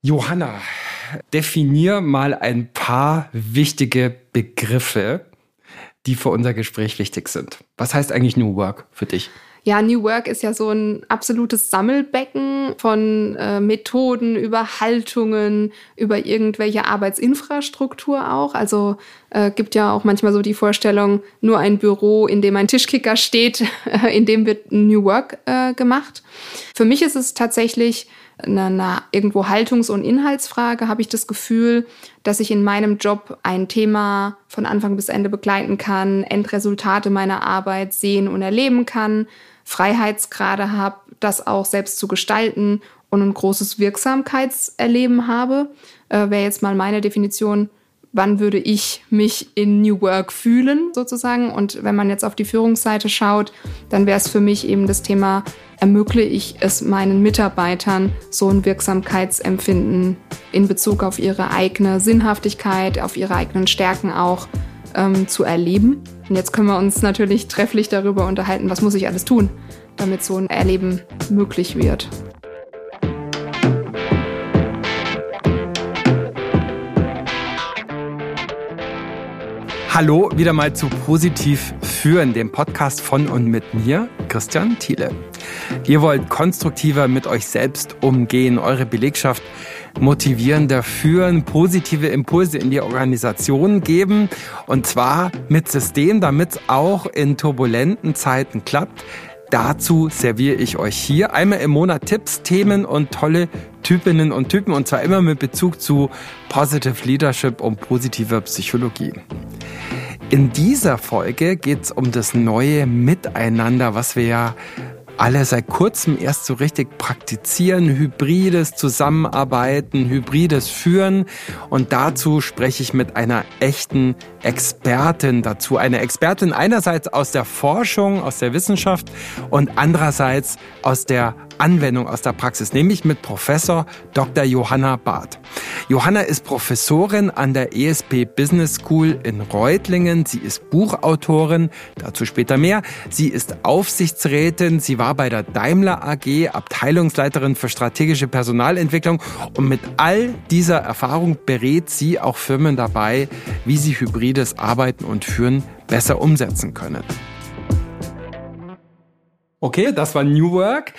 Johanna, definier mal ein paar wichtige Begriffe, die für unser Gespräch wichtig sind. Was heißt eigentlich New Work für dich? Ja, New Work ist ja so ein absolutes Sammelbecken von Methoden, über Haltungen, über irgendwelche Arbeitsinfrastruktur auch. Also gibt ja auch manchmal so die Vorstellung, nur ein Büro, in dem ein Tischkicker steht, in dem wird New Work gemacht. Für mich ist es tatsächlich eine irgendwo Haltungs- und Inhaltsfrage, habe ich das Gefühl, dass ich in meinem Job ein Thema von Anfang bis Ende begleiten kann, Endresultate meiner Arbeit sehen und erleben kann, Freiheitsgrade habe, das auch selbst zu gestalten und ein großes Wirksamkeitserleben habe. Wäre jetzt mal meine Definition, wann würde ich mich in New Work fühlen sozusagen. Und wenn man jetzt auf die Führungsseite schaut, dann wäre es für mich eben das Thema, ermögliche ich es meinen Mitarbeitern, so ein Wirksamkeitsempfinden in Bezug auf ihre eigene Sinnhaftigkeit, auf ihre eigenen Stärken auch zu erleben. Und jetzt können wir uns natürlich trefflich darüber unterhalten, was muss ich alles tun, damit so ein Erleben möglich wird. Hallo, wieder mal zu Positiv führen, dem Podcast von und mit mir, Christian Thiele. Ihr wollt konstruktiver mit euch selbst umgehen, eure Belegschaft motivierender führen, positive Impulse in die Organisation geben und zwar mit System, damit es auch in turbulenten Zeiten klappt. Dazu serviere ich euch hier einmal im Monat Tipps, Themen und tolle Typinnen und Typen und zwar immer mit Bezug zu Positive Leadership und positiver Psychologie. In dieser Folge geht es um das neue Miteinander, was wir ja alle seit kurzem erst so richtig praktizieren, hybrides Zusammenarbeiten, hybrides Führen. Und dazu spreche ich mit einer echten Expertin dazu. Eine Expertin einerseits aus der Forschung, aus der Wissenschaft und andererseits aus der Anwendung, aus der Praxis, nämlich mit Professor Dr. Johanna Barth. Johanna ist Professorin an der ESP Business School in Reutlingen. Sie ist Buchautorin, dazu später mehr. Sie ist Aufsichtsrätin, sie war bei der Daimler AG Abteilungsleiterin für strategische Personalentwicklung und mit all dieser Erfahrung berät sie auch Firmen dabei, wie sie hybrides Arbeiten und Führen besser umsetzen können. Okay, das war New Work.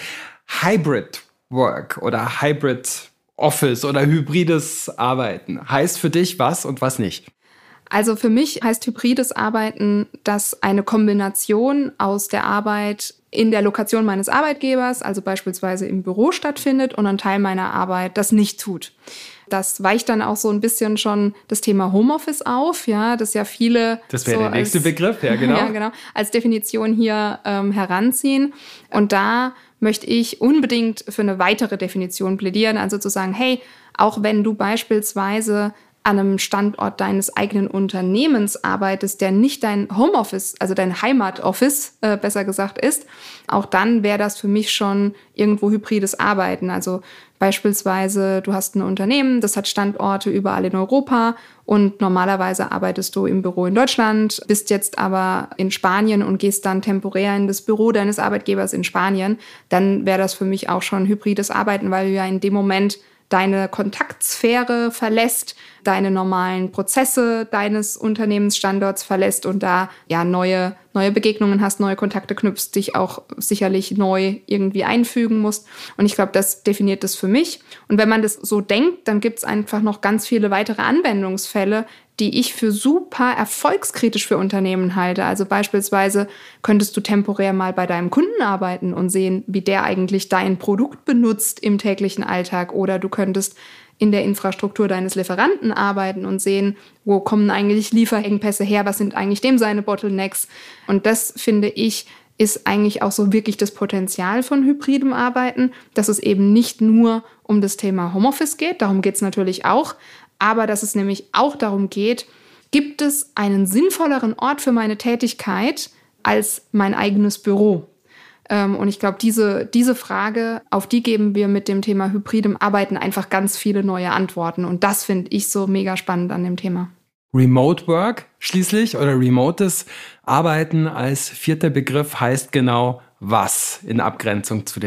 Hybrid Work oder Hybrid Office oder hybrides Arbeiten. Heißt für dich was und was nicht? Also für mich heißt hybrides Arbeiten, dass eine Kombination aus der Arbeit in der Lokation meines Arbeitgebers, also beispielsweise im Büro stattfindet und ein Teil meiner Arbeit das nicht tut. Das weicht dann auch so ein bisschen schon das Thema Homeoffice auf, ja, das ja viele. Das wäre so der nächste Begriff, ja genau. Ja, genau, als Definition hier heranziehen. Und da möchte ich unbedingt für eine weitere Definition plädieren, also zu sagen, hey, auch wenn du beispielsweise an einem Standort deines eigenen Unternehmens arbeitest, der nicht dein Homeoffice, also dein Heimatoffice, besser gesagt ist, auch dann wäre das für mich schon irgendwo hybrides Arbeiten. Also beispielsweise, du hast ein Unternehmen, das hat Standorte überall in Europa und normalerweise arbeitest du im Büro in Deutschland, bist jetzt aber in Spanien und gehst dann temporär in das Büro deines Arbeitgebers in Spanien, dann wäre das für mich auch schon hybrides Arbeiten, weil du ja in dem Moment deine Kontaktsphäre verlässt, deine normalen Prozesse deines Unternehmensstandorts verlässt und da ja neue Begegnungen hast, neue Kontakte knüpfst, dich auch sicherlich neu irgendwie einfügen musst. Und ich glaube, das definiert das für mich. Und wenn man das so denkt, dann gibt es einfach noch ganz viele weitere Anwendungsfälle, die ich für super erfolgskritisch für Unternehmen halte. Also beispielsweise könntest du temporär mal bei deinem Kunden arbeiten und sehen, wie der eigentlich dein Produkt benutzt im täglichen Alltag. Oder du könntest in der Infrastruktur deines Lieferanten arbeiten und sehen, wo kommen eigentlich Lieferengpässe her, was sind eigentlich dem seine Bottlenecks. Und das, finde ich, ist eigentlich auch so wirklich das Potenzial von hybridem Arbeiten, dass es eben nicht nur um das Thema Homeoffice geht, darum geht es natürlich auch, aber dass es nämlich auch darum geht, gibt es einen sinnvolleren Ort für meine Tätigkeit als mein eigenes Büro? Und ich glaube, diese Frage, auf die geben wir mit dem Thema hybridem Arbeiten einfach ganz viele neue Antworten. Und das finde ich so mega spannend an dem Thema. Remote Work schließlich oder remotes Arbeiten als vierter Begriff heißt genau was in Abgrenzung zu den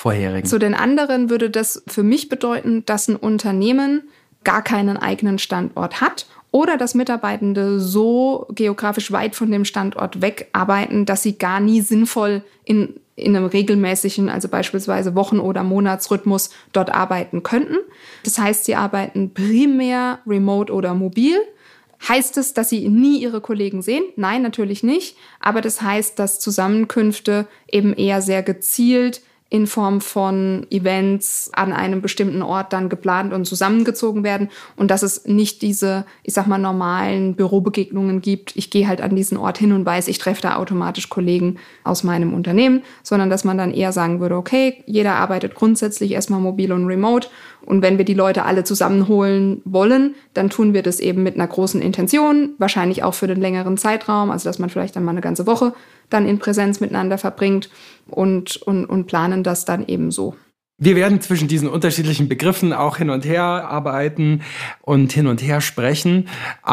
vorherigen. Zu den anderen würde das für mich bedeuten, dass ein Unternehmen gar keinen eigenen Standort hat oder dass Mitarbeitende so geografisch weit von dem Standort weg arbeiten, dass sie gar nie sinnvoll in einem regelmäßigen, also beispielsweise Wochen- oder Monatsrhythmus dort arbeiten könnten. Das heißt, sie arbeiten primär remote oder mobil. Heißt es, dass sie nie ihre Kollegen sehen? Nein, natürlich nicht. Aber das heißt, dass Zusammenkünfte eben eher sehr gezielt in Form von Events an einem bestimmten Ort dann geplant und zusammengezogen werden und dass es nicht diese, ich sag mal, normalen Bürobegegnungen gibt. Ich gehe halt an diesen Ort hin und weiß, ich treffe da automatisch Kollegen aus meinem Unternehmen, sondern dass man dann eher sagen würde, okay, jeder arbeitet grundsätzlich erstmal mobil und remote und wenn wir die Leute alle zusammenholen wollen, dann tun wir das eben mit einer großen Intention, wahrscheinlich auch für den längeren Zeitraum, also dass man vielleicht dann mal eine ganze Woche dann in Präsenz miteinander verbringt und planen das dann eben so. Wir werden zwischen diesen unterschiedlichen Begriffen auch hin und her arbeiten und hin und her sprechen.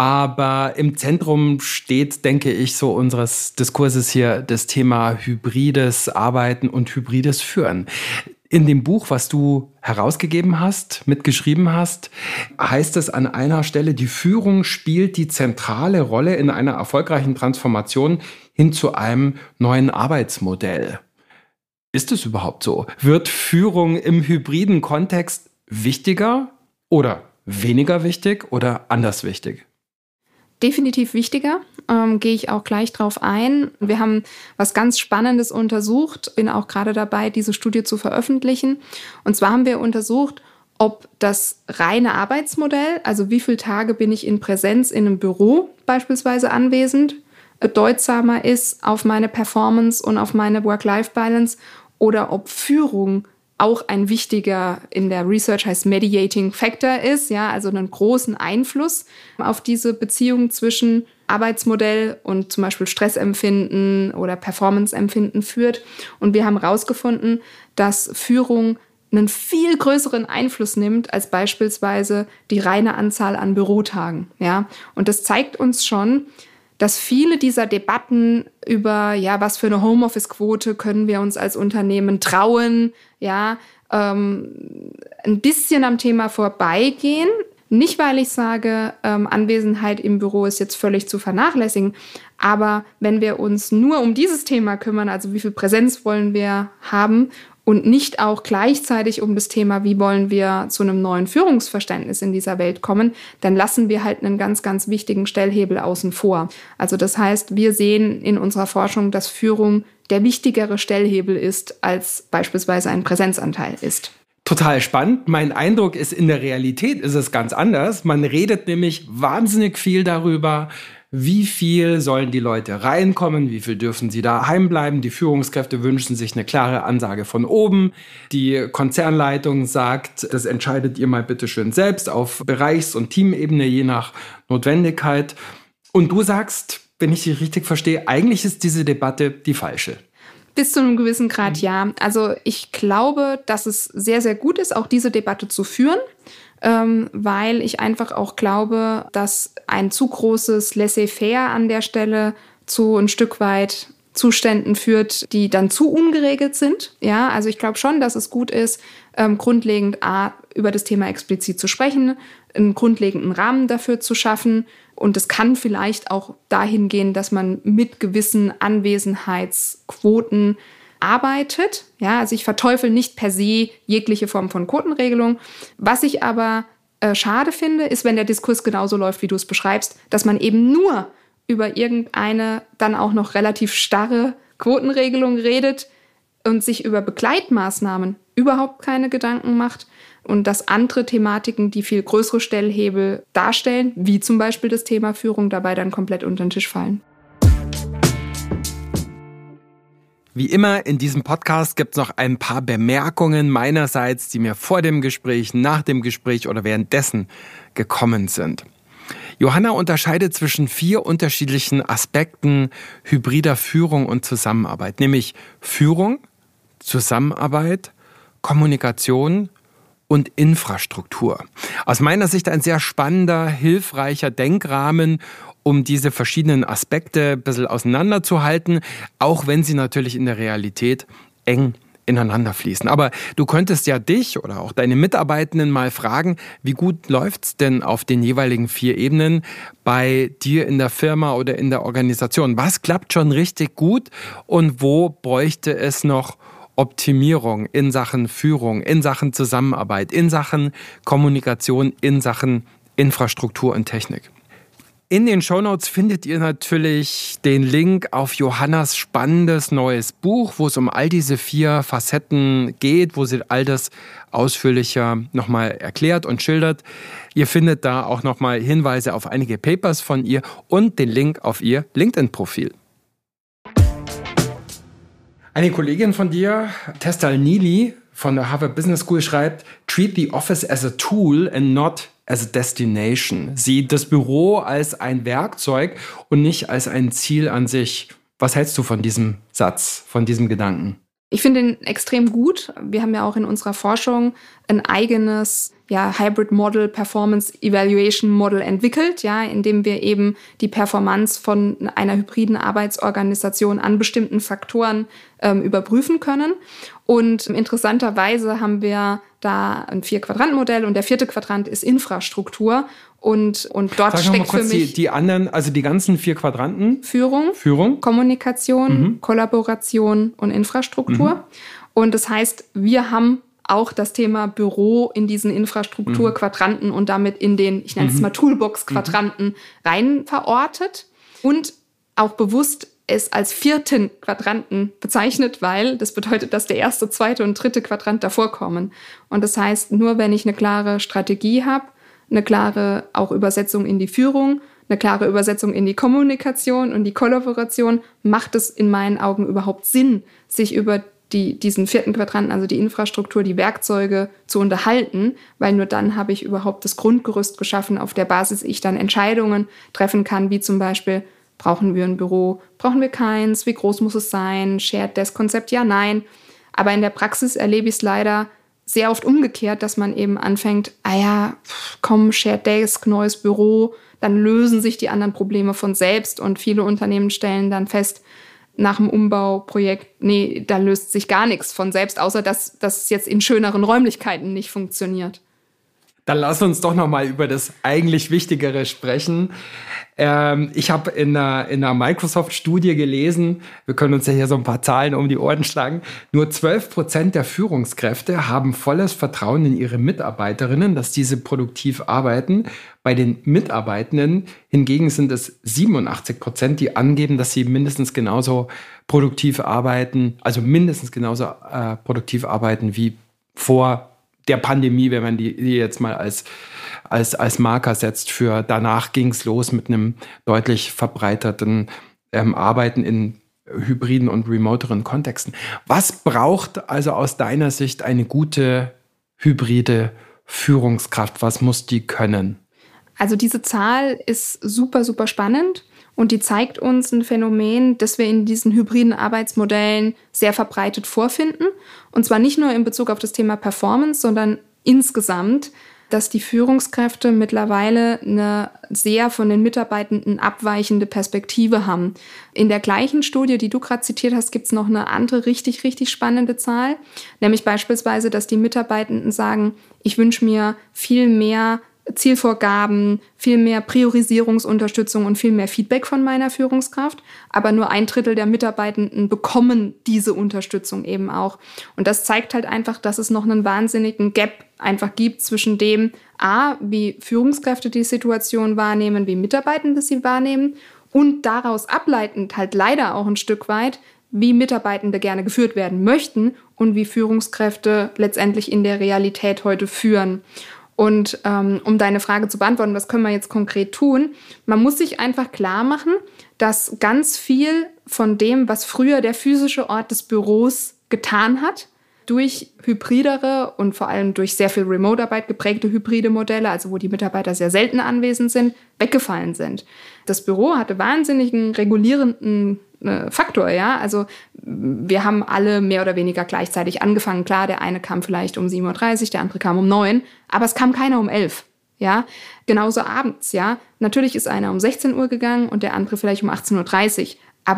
Aber im Zentrum steht, denke ich, so unseres Diskurses hier das Thema hybrides Arbeiten und hybrides Führen. In dem Buch, was du herausgegeben hast, mitgeschrieben hast, heißt es an einer Stelle, die Führung spielt die zentrale Rolle in einer erfolgreichen Transformation hin zu einem neuen Arbeitsmodell. Ist es überhaupt so? Wird Führung im hybriden Kontext wichtiger oder weniger wichtig oder anders wichtig? Definitiv wichtiger, gehe ich auch gleich drauf ein. Wir haben was ganz Spannendes untersucht, bin auch gerade dabei, diese Studie zu veröffentlichen. Und zwar haben wir untersucht, ob das reine Arbeitsmodell, also wie viele Tage bin ich in Präsenz in einem Büro beispielsweise anwesend, bedeutsamer ist auf meine Performance und auf meine Work-Life-Balance oder ob Führung auch ein wichtiger, in der Research heißt Mediating Factor ist, ja, also einen großen Einfluss auf diese Beziehung zwischen Arbeitsmodell und zum Beispiel Stressempfinden oder Performanceempfinden führt. Und wir haben herausgefunden, dass Führung einen viel größeren Einfluss nimmt als beispielsweise die reine Anzahl an Bürotagen, ja. Und das zeigt uns schon, dass viele dieser Debatten über, ja, was für eine Homeoffice-Quote können wir uns als Unternehmen trauen, ja, ein bisschen am Thema vorbeigehen. Nicht, weil ich sage, Anwesenheit im Büro ist jetzt völlig zu vernachlässigen, aber wenn wir uns nur um dieses Thema kümmern, also wie viel Präsenz wollen wir haben und nicht auch gleichzeitig um das Thema, wie wollen wir zu einem neuen Führungsverständnis in dieser Welt kommen, dann lassen wir halt einen ganz, ganz wichtigen Stellhebel außen vor. Also das heißt, wir sehen in unserer Forschung, dass Führung der wichtigere Stellhebel ist, als beispielsweise ein Präsenzanteil ist. Total spannend. Mein Eindruck ist, in der Realität ist es ganz anders. Man redet nämlich wahnsinnig viel darüber, wie viel sollen die Leute reinkommen, wie viel dürfen sie daheim bleiben. Die Führungskräfte wünschen sich eine klare Ansage von oben. Die Konzernleitung sagt, das entscheidet ihr mal bitte schön selbst auf Bereichs- und Teamebene, je nach Notwendigkeit. Und du sagst, wenn ich dich richtig verstehe, eigentlich ist diese Debatte die falsche. Bis zu einem gewissen Grad ja. Also ich glaube, dass es sehr, sehr gut ist, auch diese Debatte zu führen, weil ich einfach auch glaube, dass ein zu großes Laissez-faire an der Stelle zu ein Stück weit Zuständen führt, die dann zu ungeregelt sind. Ja, also ich glaube schon, dass es gut ist, grundlegend über das Thema explizit zu sprechen, einen grundlegenden Rahmen dafür zu schaffen. Und es kann vielleicht auch dahin gehen, dass man mit gewissen Anwesenheitsquoten arbeitet. Ja, also ich verteufel nicht per se jegliche Form von Quotenregelung. Was ich aber schade finde, ist, wenn der Diskurs genauso läuft, wie du es beschreibst, dass man eben nur über irgendeine dann auch noch relativ starre Quotenregelung redet und sich über Begleitmaßnahmen überhaupt keine Gedanken macht und dass andere Thematiken, die viel größere Stellhebel darstellen, wie zum Beispiel das Thema Führung, dabei dann komplett unter den Tisch fallen. Wie immer in diesem Podcast gibt es noch ein paar Bemerkungen meinerseits, die mir vor dem Gespräch, nach dem Gespräch oder währenddessen gekommen sind. Johanna unterscheidet zwischen 4 unterschiedlichen Aspekten hybrider Führung und Zusammenarbeit, nämlich Führung, Zusammenarbeit, Kommunikation und Infrastruktur. Aus meiner Sicht ein sehr spannender, hilfreicher Denkrahmen, um diese verschiedenen Aspekte ein bisschen auseinanderzuhalten, auch wenn sie natürlich in der Realität eng ineinander fließen. Aber du könntest ja dich oder auch deine Mitarbeitenden mal fragen, wie gut läuft's denn auf den jeweiligen 4 Ebenen bei dir in der Firma oder in der Organisation? Was klappt schon richtig gut und wo bräuchte es noch Optimierung in Sachen Führung, in Sachen Zusammenarbeit, in Sachen Kommunikation, in Sachen Infrastruktur und Technik? In den Shownotes findet ihr natürlich den Link auf Johannas spannendes neues Buch, wo es um all diese 4 Facetten geht, wo sie all das ausführlicher nochmal erklärt und schildert. Ihr findet da auch nochmal Hinweise auf einige Papers von ihr und den Link auf ihr LinkedIn-Profil. Eine Kollegin von dir, Testal Neely von der Harvard Business School, schreibt, "Treat the office as a tool and not as a destination." Sieh das Büro als ein Werkzeug und nicht als ein Ziel an sich. Was hältst du von diesem Satz, von diesem Gedanken? Ich finde ihn extrem gut. Wir haben ja auch in unserer Forschung ein eigenes Hybrid Model, Performance Evaluation Model entwickelt, in dem wir eben die Performance von einer hybriden Arbeitsorganisation an bestimmten Faktoren überprüfen können. Und interessanterweise haben wir da ein 4-Quadranten-Modell und der 4. Quadrant ist Infrastruktur. Und dort Sag steckt mal kurz für mich die anderen, also die ganzen 4 Quadranten. Führung. Kommunikation, Kollaboration und Infrastruktur. Und das heißt, wir haben auch das Thema Büro in diesen Infrastrukturquadranten und damit in den, ich nenne es mal Toolbox-Quadranten rein verortet und auch bewusst es als 4. Quadranten bezeichnet, weil das bedeutet, dass der 1., 2. und 3. Quadrant davor kommen. Und das heißt, nur wenn ich eine klare Strategie habe, eine klare auch Übersetzung in die Führung, eine klare Übersetzung in die Kommunikation und die Kollaboration, macht es in meinen Augen überhaupt Sinn, sich über diesen 4. Quadranten, also die Infrastruktur, die Werkzeuge zu unterhalten, weil nur dann habe ich überhaupt das Grundgerüst geschaffen, auf der Basis ich dann Entscheidungen treffen kann, wie zum Beispiel, brauchen wir ein Büro, brauchen wir keins, wie groß muss es sein, Shared Desk Konzept, ja, nein. Aber in der Praxis erlebe ich es leider sehr oft umgekehrt, dass man eben anfängt, Shared Desk, neues Büro, dann lösen sich die anderen Probleme von selbst und viele Unternehmen stellen dann fest, nach dem Umbauprojekt, da löst sich gar nichts von selbst, außer dass es jetzt in schöneren Räumlichkeiten nicht funktioniert. Dann lass uns doch noch mal über das eigentlich Wichtigere sprechen. Ich habe in einer Microsoft-Studie gelesen, wir können uns ja hier so ein paar Zahlen um die Ohren schlagen, nur 12% der Führungskräfte haben volles Vertrauen in ihre Mitarbeiterinnen, dass diese produktiv arbeiten. Bei den Mitarbeitenden hingegen sind es 87%, die angeben, dass sie mindestens genauso produktiv arbeiten, wie vor der Pandemie, wenn man die jetzt mal als Marker setzt für danach ging es los mit einem deutlich verbreiterten Arbeiten in hybriden und remoteren Kontexten. Was braucht also aus deiner Sicht eine gute hybride Führungskraft? Was muss die können? Also diese Zahl ist super, super spannend und die zeigt uns ein Phänomen, das wir in diesen hybriden Arbeitsmodellen sehr verbreitet vorfinden. Und zwar nicht nur in Bezug auf das Thema Performance, sondern insgesamt, dass die Führungskräfte mittlerweile eine sehr von den Mitarbeitenden abweichende Perspektive haben. In der gleichen Studie, die du gerade zitiert hast, gibt es noch eine andere richtig, richtig spannende Zahl, nämlich beispielsweise, dass die Mitarbeitenden sagen, ich wünsche mir viel mehr Zielvorgaben, viel mehr Priorisierungsunterstützung und viel mehr Feedback von meiner Führungskraft. Aber nur 1/3 der Mitarbeitenden bekommen diese Unterstützung eben auch. Und das zeigt halt einfach, dass es noch einen wahnsinnigen Gap einfach gibt zwischen dem, wie Führungskräfte die Situation wahrnehmen, wie Mitarbeitende sie wahrnehmen und daraus ableitend halt leider auch ein Stück weit, wie Mitarbeitende gerne geführt werden möchten und wie Führungskräfte letztendlich in der Realität heute führen. Und um deine Frage zu beantworten, was können wir jetzt konkret tun? Man muss sich einfach klar machen, dass ganz viel von dem, was früher der physische Ort des Büros getan hat, durch hybridere und vor allem durch sehr viel Remote-Arbeit geprägte hybride Modelle, also wo die Mitarbeiter sehr selten anwesend sind, weggefallen sind. Das Büro hatte wahnsinnigen regulierenden Faktor, ja. Also wir haben alle mehr oder weniger gleichzeitig angefangen. Klar, der eine kam vielleicht um 7:30 Uhr, der andere kam um 9 Uhr, aber es kam keiner um 11 Uhr, ja. Genauso abends, ja. Natürlich ist einer um 16 Uhr gegangen und der andere vielleicht um 18:30 Uhr, aber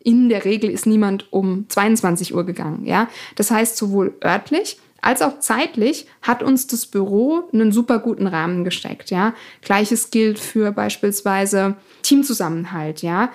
in der Regel ist niemand um 22 Uhr gegangen. Ja? Das heißt, sowohl örtlich als auch zeitlich hat uns das Büro einen super guten Rahmen gesteckt. Ja? Gleiches gilt für beispielsweise Teamzusammenhalt. Ja?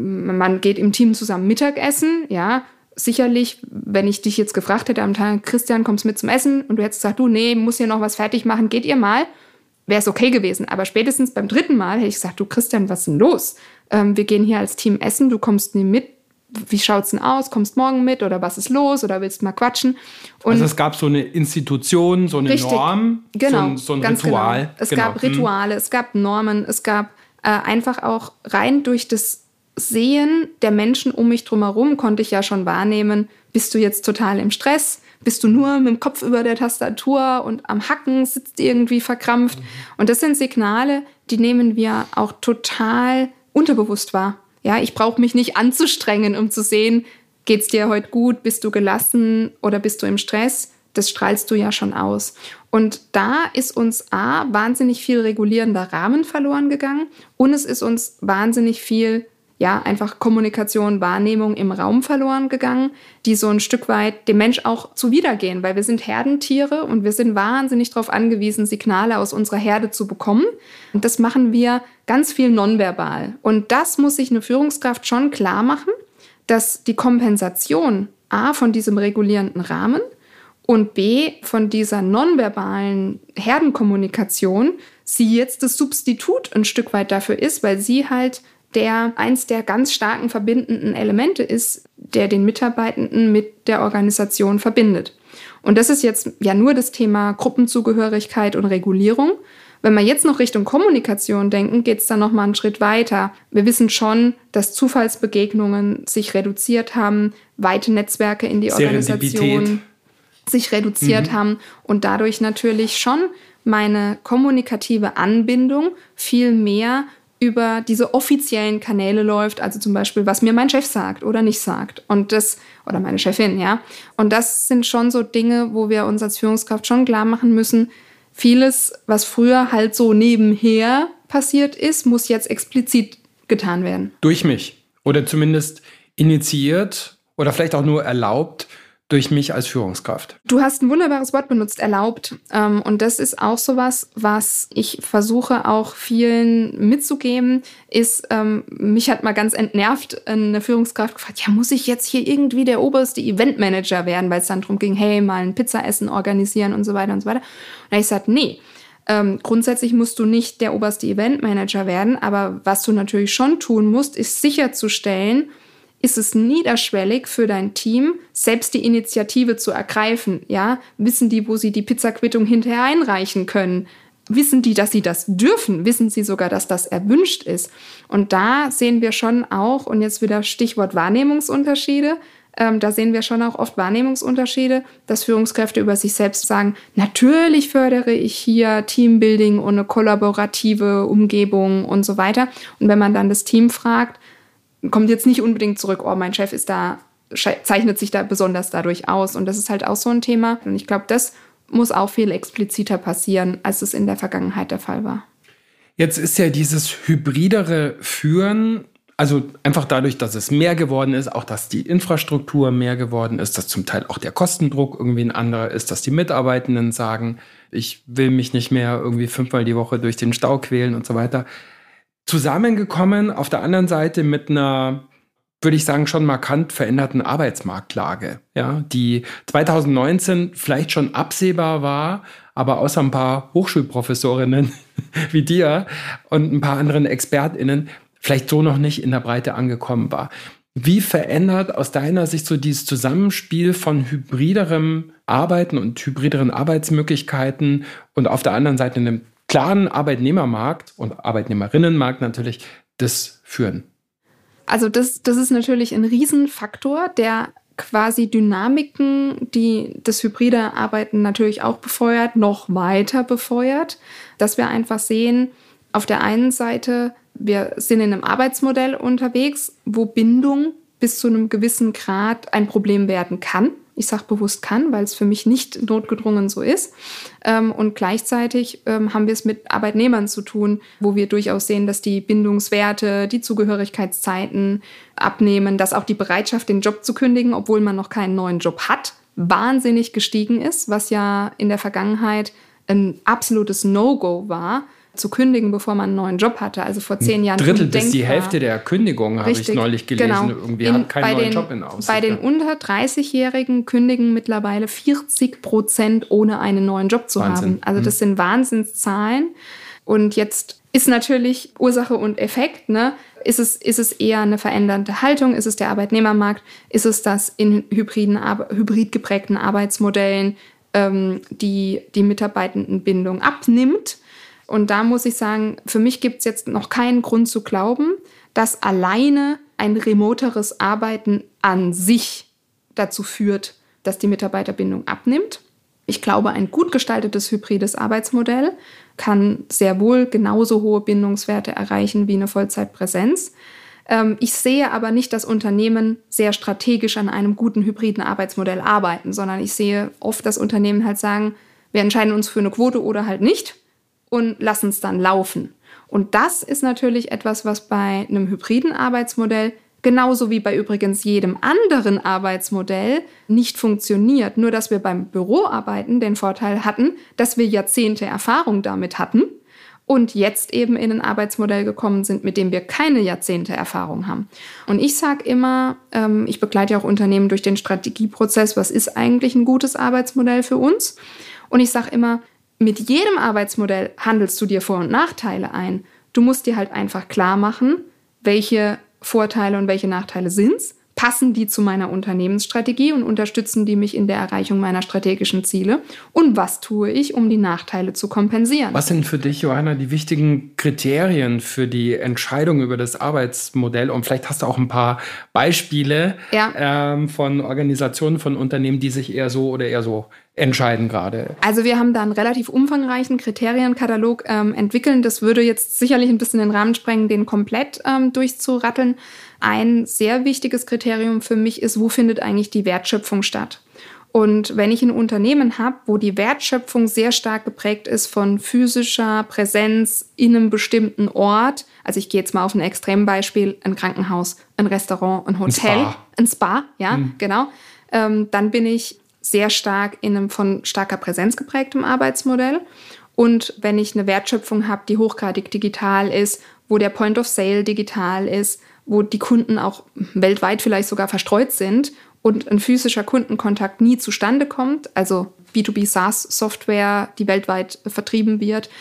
Man geht im Team zusammen Mittagessen. Ja? Sicherlich, wenn ich dich jetzt gefragt hätte am Tag, Christian, kommst mit zum Essen? Und du hättest gesagt, du, nee, muss hier noch was fertig machen, geht ihr mal? Wäre es okay gewesen. Aber spätestens beim 3. Mal hätte ich gesagt, du Christian, was ist denn los? Wir gehen hier als Team essen, du kommst nie mit. Wie schaut's denn aus? Kommst morgen mit oder was ist los oder willst mal quatschen? Und also es gab so eine Institution, so eine richtig, Norm, genau, so ein Ritual. Genau. Es gab Rituale, es gab Normen, es gab einfach auch rein durch das Sehen der Menschen um mich drumherum konnte ich ja schon wahrnehmen, bist du jetzt total im Stress? Bist du nur mit dem Kopf über der Tastatur und am Hacken, sitzt irgendwie verkrampft? Und das sind Signale, die nehmen wir auch total unterbewusst wahr. Ja, ich brauche mich nicht anzustrengen, um zu sehen, geht's dir heute gut, bist du gelassen oder bist du im Stress? Das strahlst du ja schon aus. Und da ist uns wahnsinnig viel regulierender Rahmen verloren gegangen und es ist uns wahnsinnig viel, einfach Kommunikation, Wahrnehmung im Raum verloren gegangen, die so ein Stück weit dem Mensch auch zuwidergehen, weil wir sind Herdentiere und wir sind wahnsinnig darauf angewiesen, Signale aus unserer Herde zu bekommen. Und das machen wir ganz viel nonverbal. Und das muss sich eine Führungskraft schon klar machen, dass die Kompensation von diesem regulierenden Rahmen und B, von dieser nonverbalen Herdenkommunikation, sie jetzt das Substitut ein Stück weit dafür ist, weil sie halt eins der ganz starken verbindenden Elemente ist, der den Mitarbeitenden mit der Organisation verbindet. Und das ist jetzt ja nur das Thema Gruppenzugehörigkeit und Regulierung. Wenn wir jetzt noch Richtung Kommunikation denken, geht es dann noch mal einen Schritt weiter. Wir wissen schon, dass Zufallsbegegnungen sich reduziert haben, weite Netzwerke in die Organisation sich reduziert haben und dadurch natürlich schon meine kommunikative Anbindung viel mehr über diese offiziellen Kanäle läuft, also zum Beispiel, was mir mein Chef sagt oder nicht sagt. Und das, oder meine Chefin, ja. Und das sind schon so Dinge, wo wir uns als Führungskraft schon klar machen müssen, vieles, was früher halt so nebenher passiert ist, muss jetzt explizit getan werden. Durch mich. Oder zumindest initiiert oder vielleicht auch nur erlaubt durch mich als Führungskraft. Du hast ein wunderbares Wort benutzt, erlaubt. Und das ist auch sowas, was ich versuche auch vielen mitzugeben, ist, mich hat mal ganz entnervt eine Führungskraft gefragt, ja, muss ich jetzt hier irgendwie der oberste Eventmanager werden, weil es dann darum ging, hey, mal ein Pizzaessen organisieren und so weiter und so weiter. Und da habe ich gesagt, nee, grundsätzlich musst du nicht der oberste Eventmanager werden, aber was du natürlich schon tun musst, ist sicherzustellen, ist es niederschwellig für dein Team, selbst die Initiative zu ergreifen. Ja? Wissen die, wo sie die Pizzaquittung hinterher einreichen können? Wissen die, dass sie das dürfen? Wissen sie sogar, dass das erwünscht ist? Und da sehen wir schon auch, und jetzt wieder Stichwort Wahrnehmungsunterschiede, da sehen wir schon auch oft Wahrnehmungsunterschiede, dass Führungskräfte über sich selbst sagen, natürlich fördere ich hier Teambuilding und eine kollaborative Umgebung und so weiter. Und wenn man dann das Team fragt, kommt jetzt nicht unbedingt zurück, oh, mein Chef ist da, zeichnet sich da besonders dadurch aus. Und das ist halt auch so ein Thema. Und ich glaube, das muss auch viel expliziter passieren, als es in der Vergangenheit der Fall war. Jetzt ist ja dieses hybridere Führen, also einfach dadurch, dass es mehr geworden ist, auch dass die Infrastruktur mehr geworden ist, dass zum Teil auch der Kostendruck irgendwie ein anderer ist, dass die Mitarbeitenden sagen, ich will mich nicht mehr irgendwie 5-mal die Woche durch den Stau quälen und so weiter. Zusammengekommen auf der anderen Seite mit einer, würde ich sagen, schon markant veränderten Arbeitsmarktlage, ja, die 2019 vielleicht schon absehbar war, aber außer ein paar Hochschulprofessorinnen wie dir und ein paar anderen ExpertInnen vielleicht so noch nicht in der Breite angekommen war. Wie verändert aus deiner Sicht so dieses Zusammenspiel von hybriderem Arbeiten und hybrideren Arbeitsmöglichkeiten und auf der anderen Seite einem klaren Arbeitnehmermarkt und Arbeitnehmerinnenmarkt natürlich das Führen? Also das ist natürlich ein Riesenfaktor, der quasi Dynamiken, die das hybride Arbeiten natürlich auch befeuert, noch weiter befeuert, dass wir einfach sehen, auf der einen Seite, wir sind in einem Arbeitsmodell unterwegs, wo Bindung bis zu einem gewissen Grad ein Problem werden kann. Ich sage bewusst kann, weil es für mich nicht notgedrungen so ist. Und gleichzeitig haben wir es mit Arbeitnehmern zu tun, wo wir durchaus sehen, dass die Bindungswerte, die Zugehörigkeitszeiten abnehmen, dass auch die Bereitschaft, den Job zu kündigen, obwohl man noch keinen neuen Job hat, wahnsinnig gestiegen ist, was ja in der Vergangenheit ein absolutes No-Go war, zu kündigen, bevor man einen neuen Job hatte. Also vor 10 Jahren Drittel bis die Hälfte der Kündigungen, habe ich neulich gelesen. Genau. Irgendwie hat keinen neuen Job in Aussicht. Bei den unter 30-Jährigen kündigen mittlerweile 40%, ohne einen neuen Job zu haben. Also das sind Wahnsinnszahlen. Und jetzt ist natürlich Ursache und Effekt, ne? Ist es eher eine veränderte Haltung? Ist es der Arbeitnehmermarkt? Ist es das in hybrid geprägten Arbeitsmodellen die Mitarbeitendenbindung abnimmt? Und da muss ich sagen, für mich gibt es jetzt noch keinen Grund zu glauben, dass alleine ein remoteres Arbeiten an sich dazu führt, dass die Mitarbeiterbindung abnimmt. Ich glaube, ein gut gestaltetes hybrides Arbeitsmodell kann sehr wohl genauso hohe Bindungswerte erreichen wie eine Vollzeitpräsenz. Ich sehe aber nicht, dass Unternehmen sehr strategisch an einem guten hybriden Arbeitsmodell arbeiten, sondern ich sehe oft, dass Unternehmen halt sagen, wir entscheiden uns für eine Quote oder halt nicht und lassen es dann laufen. Und das ist natürlich etwas, was bei einem hybriden Arbeitsmodell genauso wie bei übrigens jedem anderen Arbeitsmodell nicht funktioniert. Nur, dass wir beim Büroarbeiten den Vorteil hatten, dass wir Jahrzehnte Erfahrung damit hatten und jetzt eben in ein Arbeitsmodell gekommen sind, mit dem wir keine Jahrzehnte Erfahrung haben. Und ich sage immer, ich begleite ja auch Unternehmen durch den Strategieprozess, was ist eigentlich ein gutes Arbeitsmodell für uns? Und ich sage immer, mit jedem Arbeitsmodell handelst du dir Vor- und Nachteile ein. Du musst dir halt einfach klar machen, welche Vorteile und welche Nachteile sind's, passen die zu meiner Unternehmensstrategie und unterstützen die mich in der Erreichung meiner strategischen Ziele und was tue ich, um die Nachteile zu kompensieren. Was sind für dich, Johanna, die wichtigen Kriterien für die Entscheidung über das Arbeitsmodell? Und vielleicht hast du auch ein paar Beispiele von Organisationen, von Unternehmen, die sich eher so oder eher so entscheiden gerade. Also wir haben da einen relativ umfangreichen Kriterienkatalog entwickelt. Das würde jetzt sicherlich ein bisschen den Rahmen sprengen, den komplett durchzuratteln. Ein sehr wichtiges Kriterium für mich ist, wo findet eigentlich die Wertschöpfung statt? Und wenn ich ein Unternehmen habe, wo die Wertschöpfung sehr stark geprägt ist von physischer Präsenz in einem bestimmten Ort, also ich gehe jetzt mal auf ein Extrembeispiel, ein Krankenhaus, ein Restaurant, ein Hotel, ein Spa, genau, dann bin ich sehr stark in einem von starker Präsenz geprägtem Arbeitsmodell. Und wenn ich eine Wertschöpfung habe, die hochgradig digital ist, wo der Point of Sale digital ist, wo die Kunden auch weltweit vielleicht sogar verstreut sind und ein physischer Kundenkontakt nie zustande kommt, also B2B SaaS-Software, die weltweit vertrieben wird,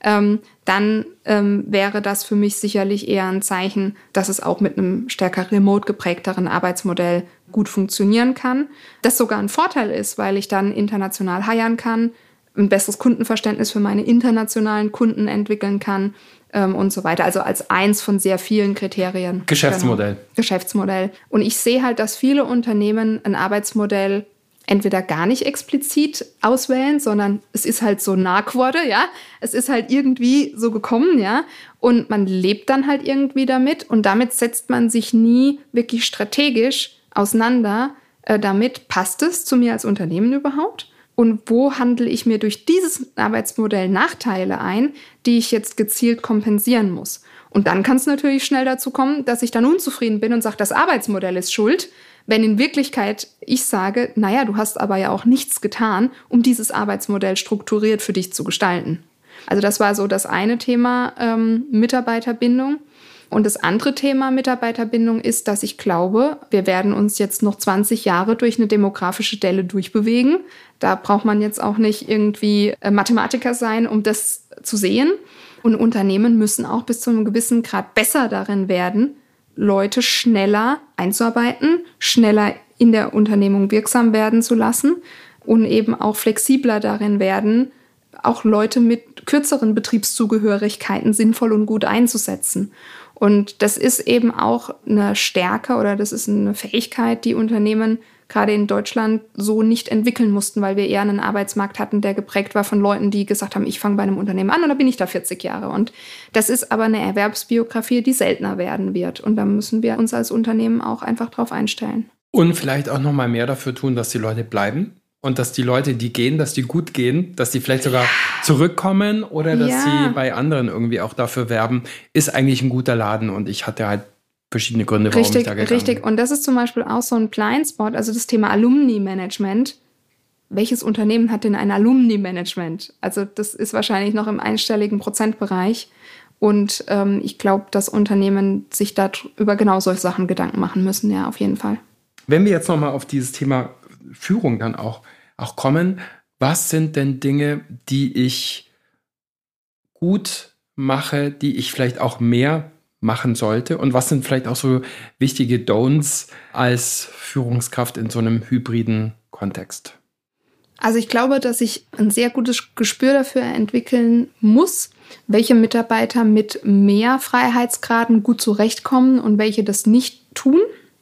dann wäre das für mich sicherlich eher ein Zeichen, dass es auch mit einem stärker remote geprägteren Arbeitsmodell gut funktionieren kann. Das sogar ein Vorteil ist, weil ich dann international hiren kann, ein besseres Kundenverständnis für meine internationalen Kunden entwickeln kann und so weiter. Also als eins von sehr vielen Kriterien. Geschäftsmodell. Genau. Geschäftsmodell. Und ich sehe halt, dass viele Unternehmen ein Arbeitsmodell entweder gar nicht explizit auswählen, sondern es ist halt so nah geworden, ja. Es ist halt irgendwie so gekommen, ja. Und man lebt dann halt irgendwie damit und damit setzt man sich nie wirklich strategisch auseinander damit, passt es zu mir als Unternehmen überhaupt? Und wo handle ich mir durch dieses Arbeitsmodell Nachteile ein, die ich jetzt gezielt kompensieren muss? Und dann kann es natürlich schnell dazu kommen, dass ich dann unzufrieden bin und sage, das Arbeitsmodell ist schuld, wenn in Wirklichkeit ich sage, naja, du hast aber ja auch nichts getan, um dieses Arbeitsmodell strukturiert für dich zu gestalten. Also das war so das eine Thema Mitarbeiterbindung. Und das andere Thema Mitarbeiterbindung ist, dass ich glaube, wir werden uns jetzt noch 20 Jahre durch eine demografische Delle durchbewegen. Da braucht man jetzt auch nicht irgendwie Mathematiker sein, um das zu sehen. Und Unternehmen müssen auch bis zu einem gewissen Grad besser darin werden, Leute schneller einzuarbeiten, schneller in der Unternehmung wirksam werden zu lassen und eben auch flexibler darin werden, auch Leute mit kürzeren Betriebszugehörigkeiten sinnvoll und gut einzusetzen. Und das ist eben auch eine Stärke oder das ist eine Fähigkeit, die Unternehmen gerade in Deutschland so nicht entwickeln mussten, weil wir eher einen Arbeitsmarkt hatten, der geprägt war von Leuten, die gesagt haben, ich fange bei einem Unternehmen an und dann bin ich da 40 Jahre. Und das ist aber eine Erwerbsbiografie, die seltener werden wird. Und da müssen wir uns als Unternehmen auch einfach drauf einstellen. Und vielleicht auch noch mal mehr dafür tun, dass die Leute bleiben und dass die Leute, die gehen, dass die gut gehen, dass die vielleicht sogar zurückkommen oder dass sie bei anderen irgendwie auch dafür werben, ist eigentlich ein guter Laden und ich hatte halt verschiedene Gründe, warum ich da gegangen bin. Richtig. Und das ist zum Beispiel auch so ein Blindspot, also das Thema Alumni-Management. Welches Unternehmen hat denn ein Alumni-Management? Also das ist wahrscheinlich noch im einstelligen Prozentbereich. Und ich glaube, dass Unternehmen sich darüber genau solche Sachen Gedanken machen müssen, ja, auf jeden Fall. Wenn wir jetzt nochmal auf dieses Thema Führung dann auch kommen, was sind denn Dinge, die ich gut mache, die ich vielleicht auch mehr machen sollte? Und was sind vielleicht auch so wichtige Don'ts als Führungskraft in so einem hybriden Kontext? Also ich glaube, dass ich ein sehr gutes Gespür dafür entwickeln muss, welche Mitarbeiter mit mehr Freiheitsgraden gut zurechtkommen und welche das nicht tun.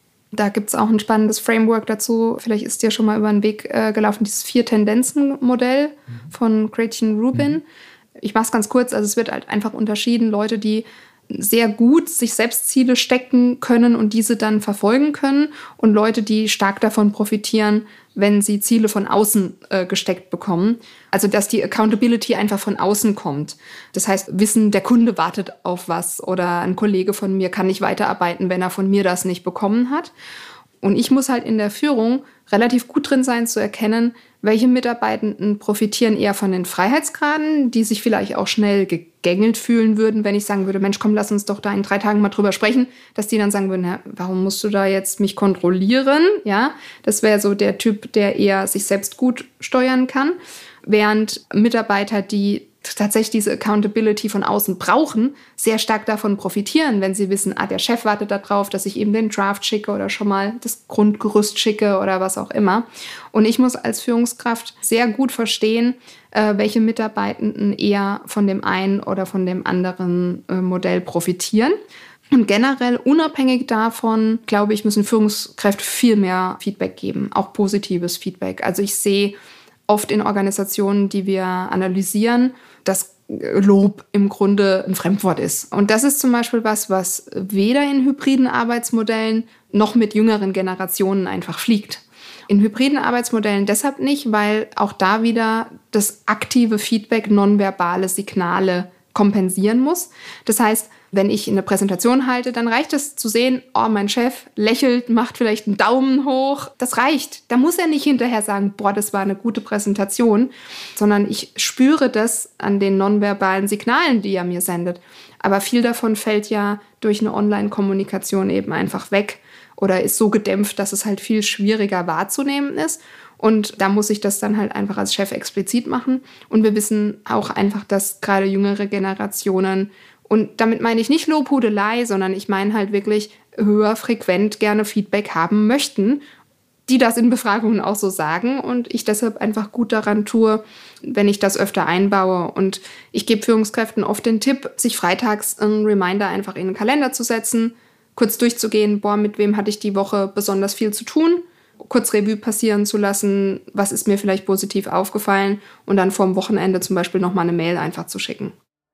Da gibt es auch ein spannendes Framework dazu. Vielleicht ist dir schon mal über den Weg gelaufen, dieses 4-Tendenzen-Modell von Gretchen Rubin. Ich mache es ganz kurz. Also es wird halt einfach unterschieden. Leute, die sehr gut sich selbst Ziele stecken können und diese dann verfolgen können und Leute, die stark davon profitieren, wenn sie Ziele von außen gesteckt bekommen. Also dass die Accountability einfach von außen kommt. Das heißt, wissen, der Kunde wartet auf was oder ein Kollege von mir kann nicht weiterarbeiten, wenn er von mir das nicht bekommen hat. Und ich muss halt in der Führung relativ gut drin sein, zu erkennen, welche Mitarbeitenden profitieren eher von den Freiheitsgraden, die sich vielleicht auch schnell gegängelt fühlen würden, wenn ich sagen würde, Mensch, komm, lass uns doch da in 3 Tagen mal drüber sprechen, dass die dann sagen würden, ja, warum musst du da jetzt mich kontrollieren? Ja, das wäre so der Typ, der eher sich selbst gut steuern kann. Während Mitarbeiter, die tatsächlich diese Accountability von außen brauchen, sehr stark davon profitieren, wenn sie wissen, der Chef wartet darauf, dass ich eben den Draft schicke oder schon mal das Grundgerüst schicke oder was auch immer. Und ich muss als Führungskraft sehr gut verstehen, welche Mitarbeitenden eher von dem einen oder von dem anderen Modell profitieren. Und generell, unabhängig davon, glaube ich, müssen Führungskräfte viel mehr Feedback geben, auch positives Feedback. Also ich sehe oft in Organisationen, die wir analysieren, dass Lob im Grunde ein Fremdwort ist. Und das ist zum Beispiel was weder in hybriden Arbeitsmodellen noch mit jüngeren Generationen einfach fliegt. In hybriden Arbeitsmodellen deshalb nicht, weil auch da wieder das aktive Feedback nonverbale Signale kompensieren muss. Das heißt, wenn ich eine Präsentation halte, dann reicht es zu sehen, mein Chef lächelt, macht vielleicht einen Daumen hoch. Das reicht. Da muss er nicht hinterher sagen, das war eine gute Präsentation, sondern ich spüre das an den nonverbalen Signalen, die er mir sendet. Aber viel davon fällt ja durch eine Online-Kommunikation eben einfach weg oder ist so gedämpft, dass es halt viel schwieriger wahrzunehmen ist. Und da muss ich das dann halt einfach als Chef explizit machen. Und wir wissen auch einfach, dass gerade jüngere Generationen, und damit meine ich nicht Lobhudelei, sondern ich meine halt wirklich höher frequent gerne Feedback haben möchten, die das in Befragungen auch so sagen und ich deshalb einfach gut daran tue, wenn ich das öfter einbaue. Und ich gebe Führungskräften oft den Tipp, sich freitags einen Reminder einfach in den Kalender zu setzen, kurz durchzugehen, mit wem hatte ich die Woche besonders viel zu tun, kurz Revue passieren zu lassen, was ist mir vielleicht positiv aufgefallen und dann vorm Wochenende zum Beispiel nochmal eine Mail einfach zu schicken.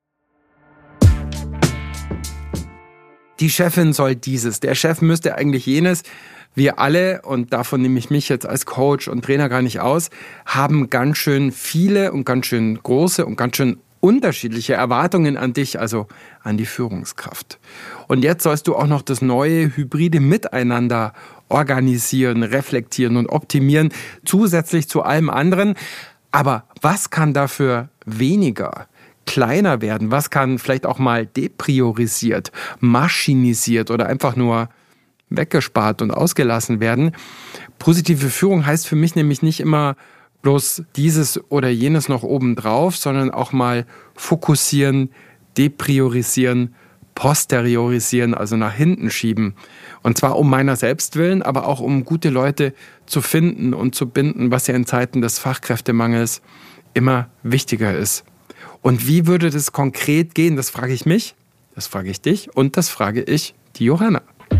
Die Chefin soll dieses, der Chef müsste eigentlich jenes. Wir alle, und davon nehme ich mich jetzt als Coach und Trainer gar nicht aus, haben ganz schön viele und ganz schön große und ganz schön unterschiedliche Erwartungen an dich, also an die Führungskraft. Und jetzt sollst du auch noch das neue hybride Miteinander organisieren, reflektieren und optimieren, zusätzlich zu allem anderen. Aber was kann dafür weniger, kleiner werden? Was kann vielleicht auch mal depriorisiert, maschinisiert oder einfach nur weggespart und ausgelassen werden? Positive Führung heißt für mich nämlich nicht immer bloß dieses oder jenes noch obendrauf, sondern auch mal fokussieren, depriorisieren, posteriorisieren, also nach hinten schieben. Und zwar um meiner selbst willen, aber auch um gute Leute zu finden und zu binden, was ja in Zeiten des Fachkräftemangels immer wichtiger ist. Und wie würde das konkret gehen? Das frage ich mich, das frage ich dich und das frage ich die Johanna.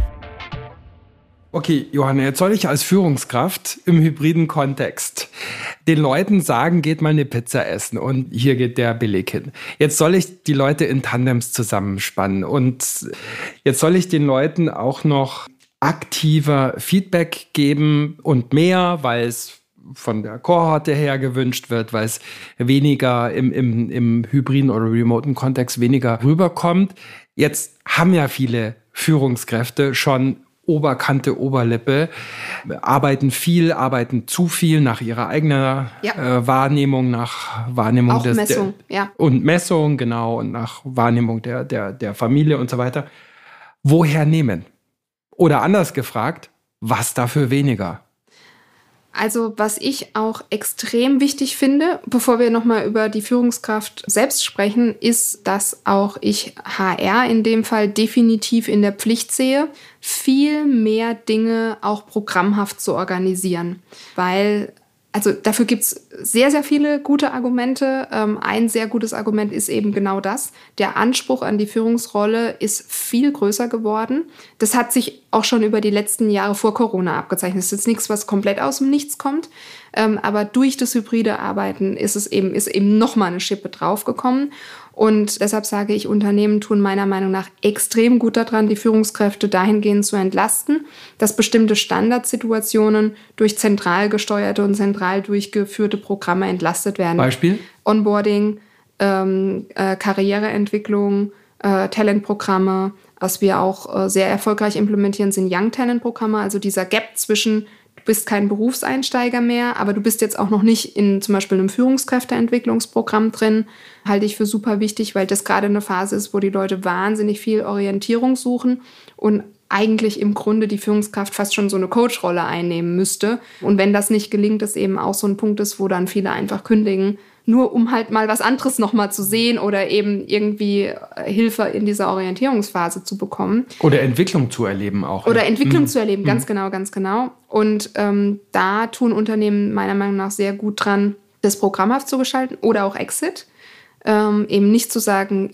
Okay, Johanna, jetzt soll ich als Führungskraft im hybriden Kontext den Leuten sagen, geht mal eine Pizza essen und hier geht der Beleg hin. Jetzt soll ich die Leute in Tandems zusammenspannen und jetzt soll ich den Leuten auch noch aktiver Feedback geben und mehr, weil es von der Kohorte her gewünscht wird, weil es weniger im hybriden oder remoten Kontext weniger rüberkommt. Jetzt haben ja viele Führungskräfte schon Oberkante, Oberlippe, arbeiten viel, arbeiten zu viel nach ihrer eigenen Wahrnehmung, nach Wahrnehmung auch Messung, und Messung, genau, und nach Wahrnehmung der Familie und so weiter. Woher nehmen? Oder anders gefragt, was dafür weniger? Also was ich auch extrem wichtig finde, bevor wir nochmal über die Führungskraft selbst sprechen, ist, dass auch ich HR in dem Fall definitiv in der Pflicht sehe, viel mehr Dinge auch programmhaft zu organisieren. Weil, also dafür gibt es sehr, sehr viele gute Argumente. Ein sehr gutes Argument ist eben genau das. Der Anspruch an die Führungsrolle ist viel größer geworden. Das hat sich auch schon über die letzten Jahre vor Corona abgezeichnet. Das ist jetzt nichts, was komplett aus dem Nichts kommt. Aber durch das hybride Arbeiten ist eben nochmal eine Schippe draufgekommen. Und deshalb sage ich, Unternehmen tun meiner Meinung nach extrem gut daran, die Führungskräfte dahingehend zu entlasten, dass bestimmte Standardsituationen durch zentral gesteuerte und zentral durchgeführte Programme entlastet werden. Beispiel? Onboarding, Karriereentwicklung, Talentprogramme. Was wir auch sehr erfolgreich implementieren, sind Young Talent-Programme, also dieser Gap zwischen du bist kein Berufseinsteiger mehr, aber du bist jetzt auch noch nicht in zum Beispiel einem Führungskräfteentwicklungsprogramm drin, halte ich für super wichtig, weil das gerade eine Phase ist, wo die Leute wahnsinnig viel Orientierung suchen und eigentlich im Grunde die Führungskraft fast schon so eine Coach-Rolle einnehmen müsste. Und wenn das nicht gelingt, ist eben auch so ein Punkt ist, wo dann viele einfach kündigen, nur um halt mal was anderes nochmal zu sehen oder eben irgendwie Hilfe in dieser Orientierungsphase zu bekommen. Oder Entwicklung zu erleben auch. Oder Entwicklung zu erleben, ganz genau. Und da tun Unternehmen meiner Meinung nach sehr gut dran, das programmhaft zu gestalten oder auch Exit. Eben nicht zu sagen,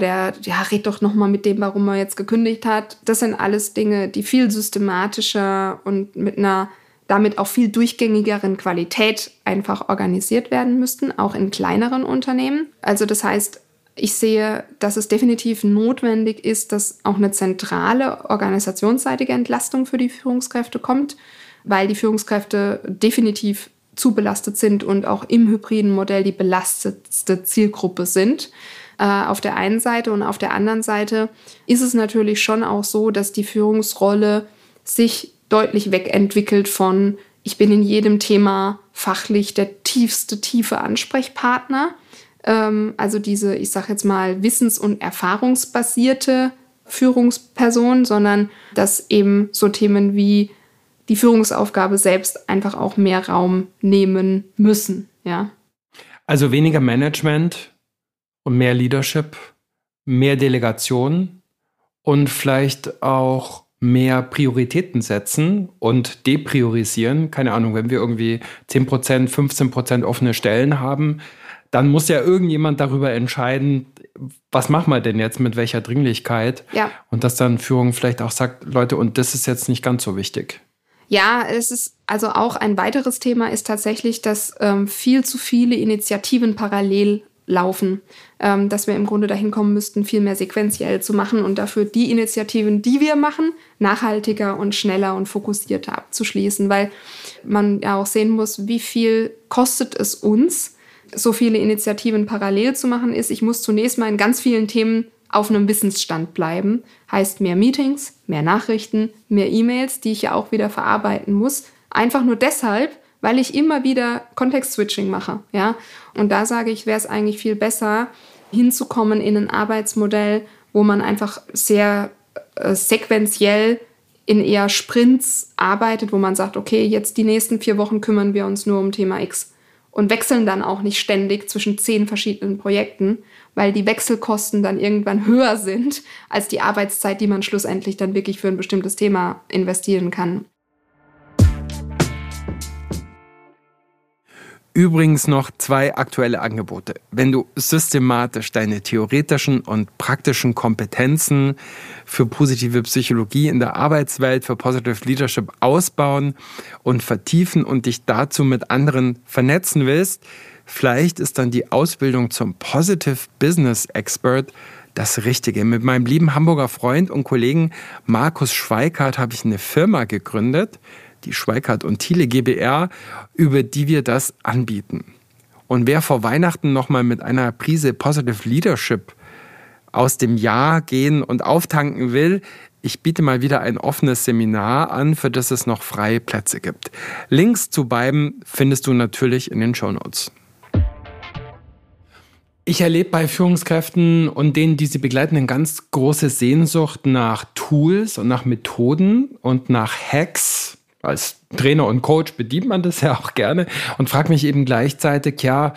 red doch nochmal mit dem, warum er jetzt gekündigt hat. Das sind alles Dinge, die viel systematischer und mit einer damit auch viel durchgängigeren Qualität einfach organisiert werden müssten, auch in kleineren Unternehmen. Also das heißt, ich sehe, dass es definitiv notwendig ist, dass auch eine zentrale organisationsseitige Entlastung für die Führungskräfte kommt, weil die Führungskräfte definitiv zu belastet sind und auch im hybriden Modell die belastetste Zielgruppe sind. Auf der einen Seite und auf der anderen Seite ist es natürlich schon auch so, dass die Führungsrolle sich deutlich wegentwickelt von ich bin in jedem Thema fachlich der tiefe Ansprechpartner. Also diese, ich sage jetzt mal, wissens- und erfahrungsbasierte Führungsperson, sondern dass eben so Themen wie die Führungsaufgabe selbst einfach auch mehr Raum nehmen müssen. Ja. Also weniger Management und mehr Leadership, mehr Delegation und vielleicht auch mehr Prioritäten setzen und depriorisieren. Keine Ahnung, wenn wir irgendwie 10%, 15% offene Stellen haben, dann muss ja irgendjemand darüber entscheiden, was machen wir denn jetzt mit welcher Dringlichkeit? Ja. Und dass dann Führung vielleicht auch sagt, Leute, und das ist jetzt nicht ganz so wichtig. Ja, es ist also auch ein weiteres Thema ist tatsächlich, dass viel zu viele Initiativen parallel laufen, dass wir im Grunde dahin kommen müssten, viel mehr sequenziell zu machen und dafür die Initiativen, die wir machen, nachhaltiger und schneller und fokussierter abzuschließen, weil man ja auch sehen muss, wie viel kostet es uns, so viele Initiativen parallel zu machen ist. Ich muss zunächst mal in ganz vielen Themen auf einem Wissensstand bleiben. Heißt mehr Meetings, mehr Nachrichten, mehr E-Mails, die ich ja auch wieder verarbeiten muss. Einfach nur deshalb, weil ich immer wieder Kontext-Switching mache. Ja? Und da sage ich, wäre es eigentlich viel besser, hinzukommen in ein Arbeitsmodell, wo man einfach sehr sequenziell in eher Sprints arbeitet, wo man sagt, okay, jetzt die nächsten 4 Wochen kümmern wir uns nur um Thema X. Und wechseln dann auch nicht ständig zwischen 10 verschiedenen Projekten, weil die Wechselkosten dann irgendwann höher sind als die Arbeitszeit, die man schlussendlich dann wirklich für ein bestimmtes Thema investieren kann. Übrigens noch 2 aktuelle Angebote. Wenn du systematisch deine theoretischen und praktischen Kompetenzen für positive Psychologie in der Arbeitswelt, für Positive Leadership ausbauen und vertiefen und dich dazu mit anderen vernetzen willst, vielleicht ist dann die Ausbildung zum Positive Business Expert das Richtige. Mit meinem lieben Hamburger Freund und Kollegen Markus Schweikart habe ich eine Firma gegründet, die Schweikart und Thiele GbR, über die wir das anbieten. Und wer vor Weihnachten nochmal mit einer Prise Positive Leadership aus dem Jahr gehen und auftanken will, ich biete mal wieder ein offenes Seminar an, für das es noch freie Plätze gibt. Links zu beiden findest du natürlich in den Shownotes. Ich erlebe bei Führungskräften und denen, die sie begleiten, eine ganz große Sehnsucht nach Tools und nach Methoden und nach Hacks. Als Trainer und Coach bedient man das ja auch gerne und fragt mich eben gleichzeitig, ja,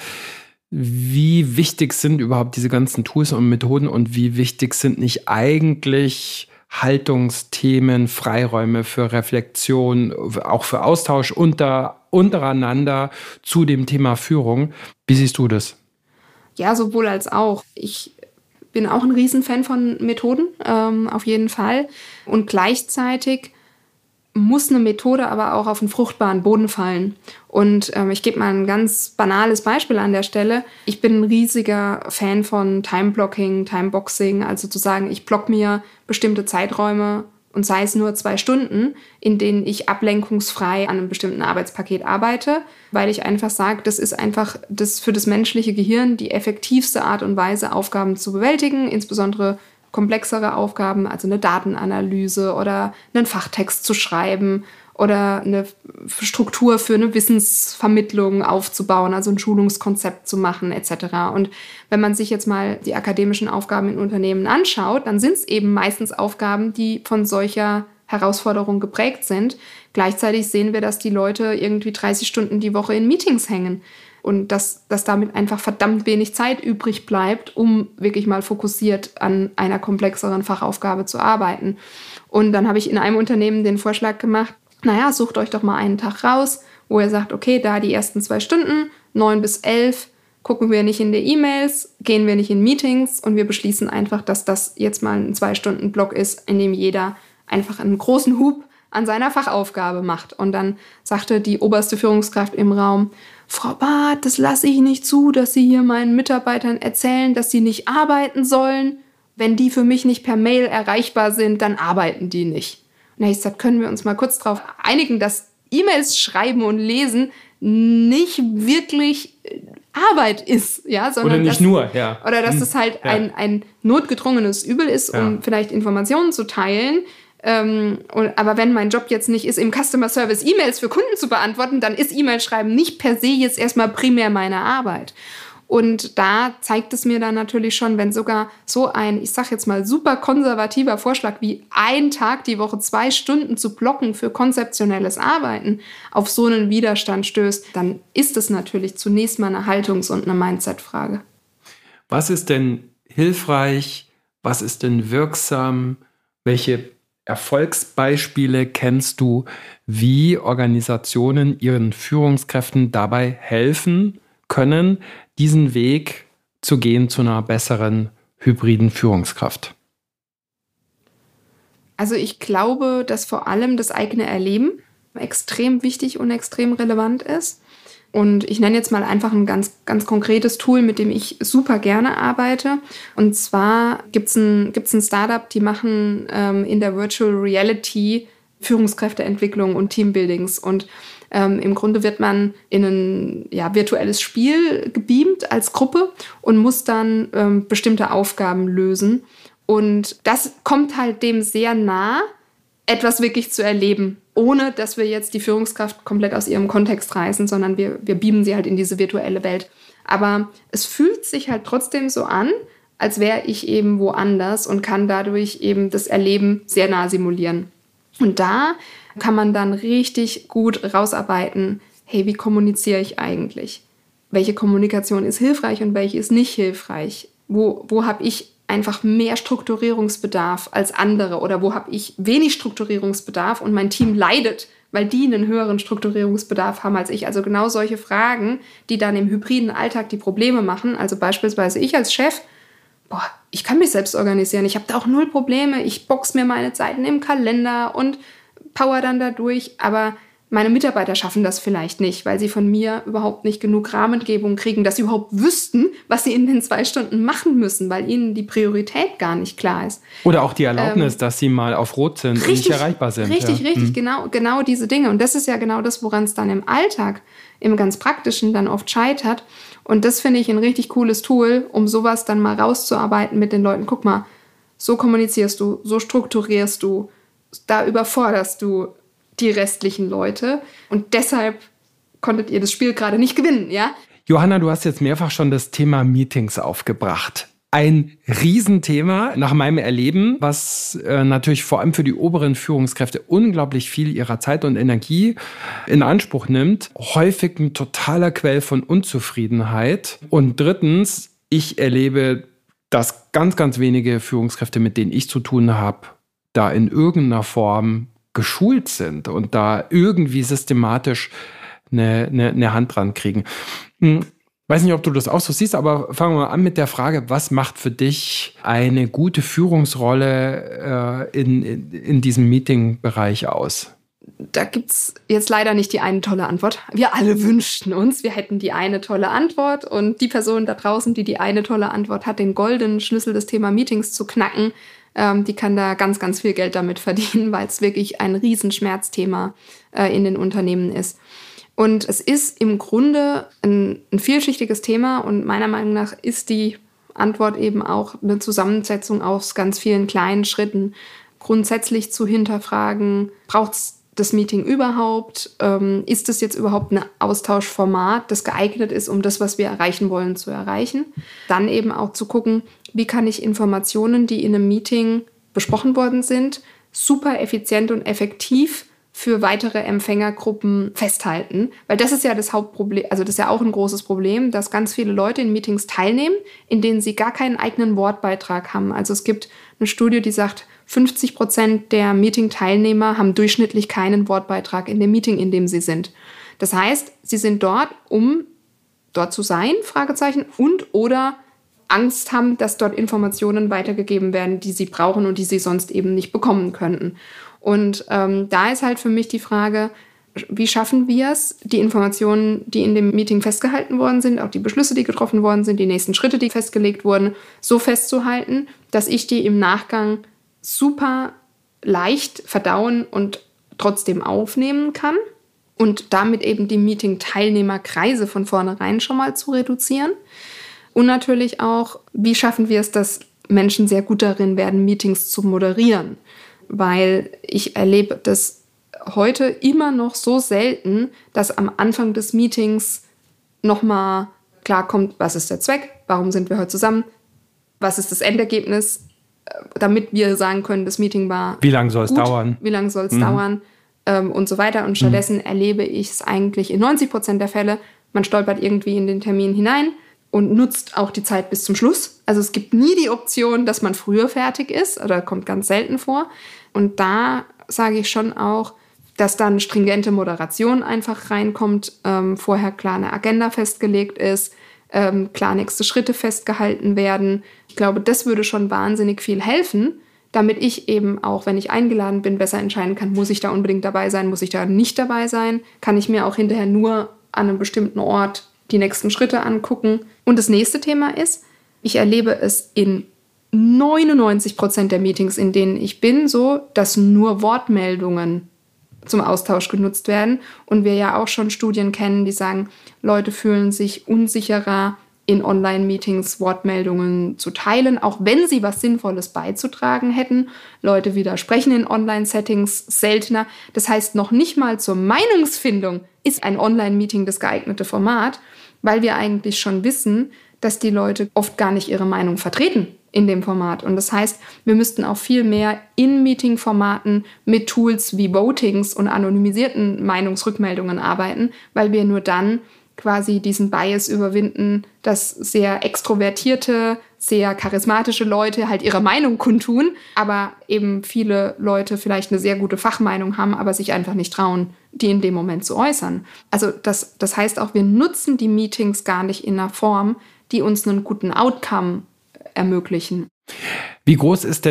wie wichtig sind überhaupt diese ganzen Tools und Methoden und wie wichtig sind nicht eigentlich Haltungsthemen, Freiräume für Reflexion, auch für Austausch untereinander zu dem Thema Führung. Wie siehst du das? Ja, sowohl als auch. Ich bin auch ein Riesenfan von Methoden, auf jeden Fall. Und gleichzeitig muss eine Methode aber auch auf einen fruchtbaren Boden fallen. Und ich gebe mal ein ganz banales Beispiel an der Stelle. Ich bin ein riesiger Fan von Time-Blocking, Time-Boxing, also zu sagen, ich block mir bestimmte Zeiträume und sei es nur 2 Stunden, in denen ich ablenkungsfrei an einem bestimmten Arbeitspaket arbeite, weil ich einfach sage, das ist einfach das für das menschliche Gehirn die effektivste Art und Weise, Aufgaben zu bewältigen, insbesondere komplexere Aufgaben, also eine Datenanalyse oder einen Fachtext zu schreiben oder eine Struktur für eine Wissensvermittlung aufzubauen, also ein Schulungskonzept zu machen etc. Und wenn man sich jetzt mal die akademischen Aufgaben in Unternehmen anschaut, dann sind es eben meistens Aufgaben, die von solcher Herausforderung geprägt sind. Gleichzeitig sehen wir, dass die Leute irgendwie 30 Stunden die Woche in Meetings hängen. Und dass damit einfach verdammt wenig Zeit übrig bleibt, um wirklich mal fokussiert an einer komplexeren Fachaufgabe zu arbeiten. Und dann habe ich in einem Unternehmen den Vorschlag gemacht, naja, sucht euch doch mal einen Tag raus, wo ihr sagt, okay, da die ersten 2 Stunden, 9 bis 11, gucken wir nicht in die E-Mails, gehen wir nicht in Meetings und wir beschließen einfach, dass das jetzt mal ein 2-Stunden-Block ist, in dem jeder einfach einen großen Hub an seiner Fachaufgabe macht. Und dann sagte die oberste Führungskraft im Raum, Frau Barth, das lasse ich nicht zu, dass Sie hier meinen Mitarbeitern erzählen, dass sie nicht arbeiten sollen. Wenn die für mich nicht per Mail erreichbar sind, dann arbeiten die nicht. Und da habe ich gesagt, können wir uns mal kurz darauf einigen, dass E-Mails schreiben und lesen nicht wirklich Arbeit ist, ja, sondern oder nicht dass, nur, ja. Oder dass es halt ein notgedrungenes Übel ist, um vielleicht Informationen zu teilen. Aber wenn mein Job jetzt nicht ist, im Customer Service E-Mails für Kunden zu beantworten, dann ist E-Mail-Schreiben nicht per se jetzt erstmal primär meine Arbeit. Und da zeigt es mir dann natürlich schon, wenn sogar so ein, ich sag jetzt mal, super konservativer Vorschlag wie 1 Tag die Woche 2 Stunden zu blocken für konzeptionelles Arbeiten auf so einen Widerstand stößt, dann ist es natürlich zunächst mal eine Haltungs- und eine Mindset-Frage. Was ist denn hilfreich? Was ist denn wirksam? Welche Erfolgsbeispiele kennst du, wie Organisationen ihren Führungskräften dabei helfen können, diesen Weg zu gehen zu einer besseren hybriden Führungskraft? Also ich glaube, dass vor allem das eigene Erleben extrem wichtig und extrem relevant ist. Und ich nenne jetzt mal einfach ein ganz, ganz konkretes Tool, mit dem ich super gerne arbeite. Und zwar gibt's ein Startup, die machen in der Virtual Reality Führungskräfteentwicklung und Teambuildings. Und im Grunde wird man in ein virtuelles Spiel gebeamt als Gruppe und muss dann bestimmte Aufgaben lösen. Und das kommt halt dem sehr nah, etwas wirklich zu erleben, ohne dass wir jetzt die Führungskraft komplett aus ihrem Kontext reißen, sondern wir beamen sie halt in diese virtuelle Welt. Aber es fühlt sich halt trotzdem so an, als wäre ich eben woanders und kann dadurch eben das Erleben sehr nah simulieren. Und da kann man dann richtig gut rausarbeiten, hey, wie kommuniziere ich eigentlich? Welche Kommunikation ist hilfreich und welche ist nicht hilfreich? Wo habe ich einfach mehr Strukturierungsbedarf als andere oder wo habe ich wenig Strukturierungsbedarf und mein Team leidet, weil die einen höheren Strukturierungsbedarf haben als ich. Also genau solche Fragen, die dann im hybriden Alltag die Probleme machen. Also beispielsweise ich als Chef, ich kann mich selbst organisieren, ich habe da auch 0 Probleme, ich box mir meine Zeiten im Kalender und power dann da durch. Aber Meine Mitarbeiter schaffen das vielleicht nicht, weil sie von mir überhaupt nicht genug Rahmengebung kriegen, dass sie überhaupt wüssten, was sie in den 2 Stunden machen müssen, weil ihnen die Priorität gar nicht klar ist. Oder auch die Erlaubnis, dass sie mal auf Rot sind und nicht erreichbar sind. Richtig, genau diese Dinge. Und das ist ja genau das, woran es dann im Alltag, im ganz Praktischen dann oft scheitert. Und das finde ich ein richtig cooles Tool, um sowas dann mal rauszuarbeiten mit den Leuten. Guck mal, so kommunizierst du, so strukturierst du, da überforderst du die restlichen Leute. Und deshalb konntet ihr das Spiel gerade nicht gewinnen, ja? Johanna, du hast jetzt mehrfach schon das Thema Meetings aufgebracht. Ein Riesenthema nach meinem Erleben, was natürlich vor allem für die oberen Führungskräfte unglaublich viel ihrer Zeit und Energie in Anspruch nimmt. Häufig ein totaler Quell von Unzufriedenheit. Und drittens, ich erlebe, dass ganz, ganz wenige Führungskräfte, mit denen ich zu tun habe, da in irgendeiner Form geschult sind und da irgendwie systematisch eine Hand dran kriegen. Weiß nicht, ob du das auch so siehst, aber fangen wir mal an mit der Frage, was macht für dich eine gute Führungsrolle in diesem Meeting-Bereich aus? Da gibt es jetzt leider nicht die eine tolle Antwort. Wir alle wünschten uns, wir hätten die eine tolle Antwort und die Person da draußen, die die eine tolle Antwort hat, den goldenen Schlüssel des Thema Meetings zu knacken, die kann da ganz, ganz viel Geld damit verdienen, weil es wirklich ein Riesenschmerzthema in den Unternehmen ist. Und es ist im Grunde ein vielschichtiges Thema und meiner Meinung nach ist die Antwort eben auch eine Zusammensetzung aus ganz vielen kleinen Schritten. Grundsätzlich zu hinterfragen, braucht es das Meeting überhaupt? Ist es jetzt überhaupt ein Austauschformat, das geeignet ist, um das, was wir erreichen wollen, zu erreichen? Dann eben auch zu gucken, wie kann ich Informationen, die in einem Meeting besprochen worden sind, super effizient und effektiv für weitere Empfängergruppen festhalten. Weil das ist ja das Hauptproblem, also das ist ja auch ein großes Problem, dass ganz viele Leute in Meetings teilnehmen, in denen sie gar keinen eigenen Wortbeitrag haben. Also es gibt eine Studie, die sagt, 50% der Meeting-Teilnehmer haben durchschnittlich keinen Wortbeitrag in dem Meeting, in dem sie sind. Das heißt, sie sind dort, um dort zu sein, Fragezeichen, und oder Angst haben, dass dort Informationen weitergegeben werden, die sie brauchen und die sie sonst eben nicht bekommen könnten. Und da ist halt für mich die Frage, wie schaffen wir es, die Informationen, die in dem Meeting festgehalten worden sind, auch die Beschlüsse, die getroffen worden sind, die nächsten Schritte, die festgelegt wurden, so festzuhalten, dass ich die im Nachgang super leicht verdauen und trotzdem aufnehmen kann und damit eben die Meeting-Teilnehmerkreise von vornherein schon mal zu reduzieren. Und natürlich auch, wie schaffen wir es, dass Menschen sehr gut darin werden, Meetings zu moderieren. Weil ich erlebe das heute immer noch so selten, dass am Anfang des Meetings nochmal klarkommt, was ist der Zweck, warum sind wir heute zusammen, was ist das Endergebnis, damit wir sagen können, das Meeting war Wie lange soll es dauern? Wie lange soll es dauern und so weiter. Und stattdessen erlebe ich es eigentlich in 90% der Fälle, man stolpert irgendwie in den Termin hinein und nutzt auch die Zeit bis zum Schluss. Also es gibt nie die Option, dass man früher fertig ist, oder kommt ganz selten vor. Und da sage ich schon auch, dass dann stringente Moderation einfach reinkommt, vorher klar eine Agenda festgelegt ist, klar nächste Schritte festgehalten werden. Ich glaube, das würde schon wahnsinnig viel helfen, damit ich eben auch, wenn ich eingeladen bin, besser entscheiden kann, muss ich da unbedingt dabei sein, muss ich da nicht dabei sein, kann ich mir auch hinterher nur an einem bestimmten Ort die nächsten Schritte angucken. Und das nächste Thema ist, ich erlebe es in 99% der Meetings, in denen ich bin, so, dass nur Wortmeldungen zum Austausch genutzt werden. Und wir ja auch schon Studien kennen, die sagen, Leute fühlen sich unsicherer, in Online-Meetings Wortmeldungen zu teilen, auch wenn sie was Sinnvolles beizutragen hätten. Leute widersprechen in Online-Settings seltener. Das heißt, noch nicht mal zur Meinungsfindung ist ein Online-Meeting das geeignete Format, weil wir eigentlich schon wissen, dass die Leute oft gar nicht ihre Meinung vertreten in dem Format. Und das heißt, wir müssten auch viel mehr in Meeting-Formaten mit Tools wie Votings und anonymisierten Meinungsrückmeldungen arbeiten, weil wir nur dann quasi diesen Bias überwinden, dass sehr extrovertierte, sehr charismatische Leute halt ihre Meinung kundtun, aber eben viele Leute vielleicht eine sehr gute Fachmeinung haben, aber sich einfach nicht trauen, die in dem Moment zu äußern. Also das heißt auch, wir nutzen die Meetings gar nicht in einer Form, die uns einen guten Outcome ermöglichen. Wie groß ist denn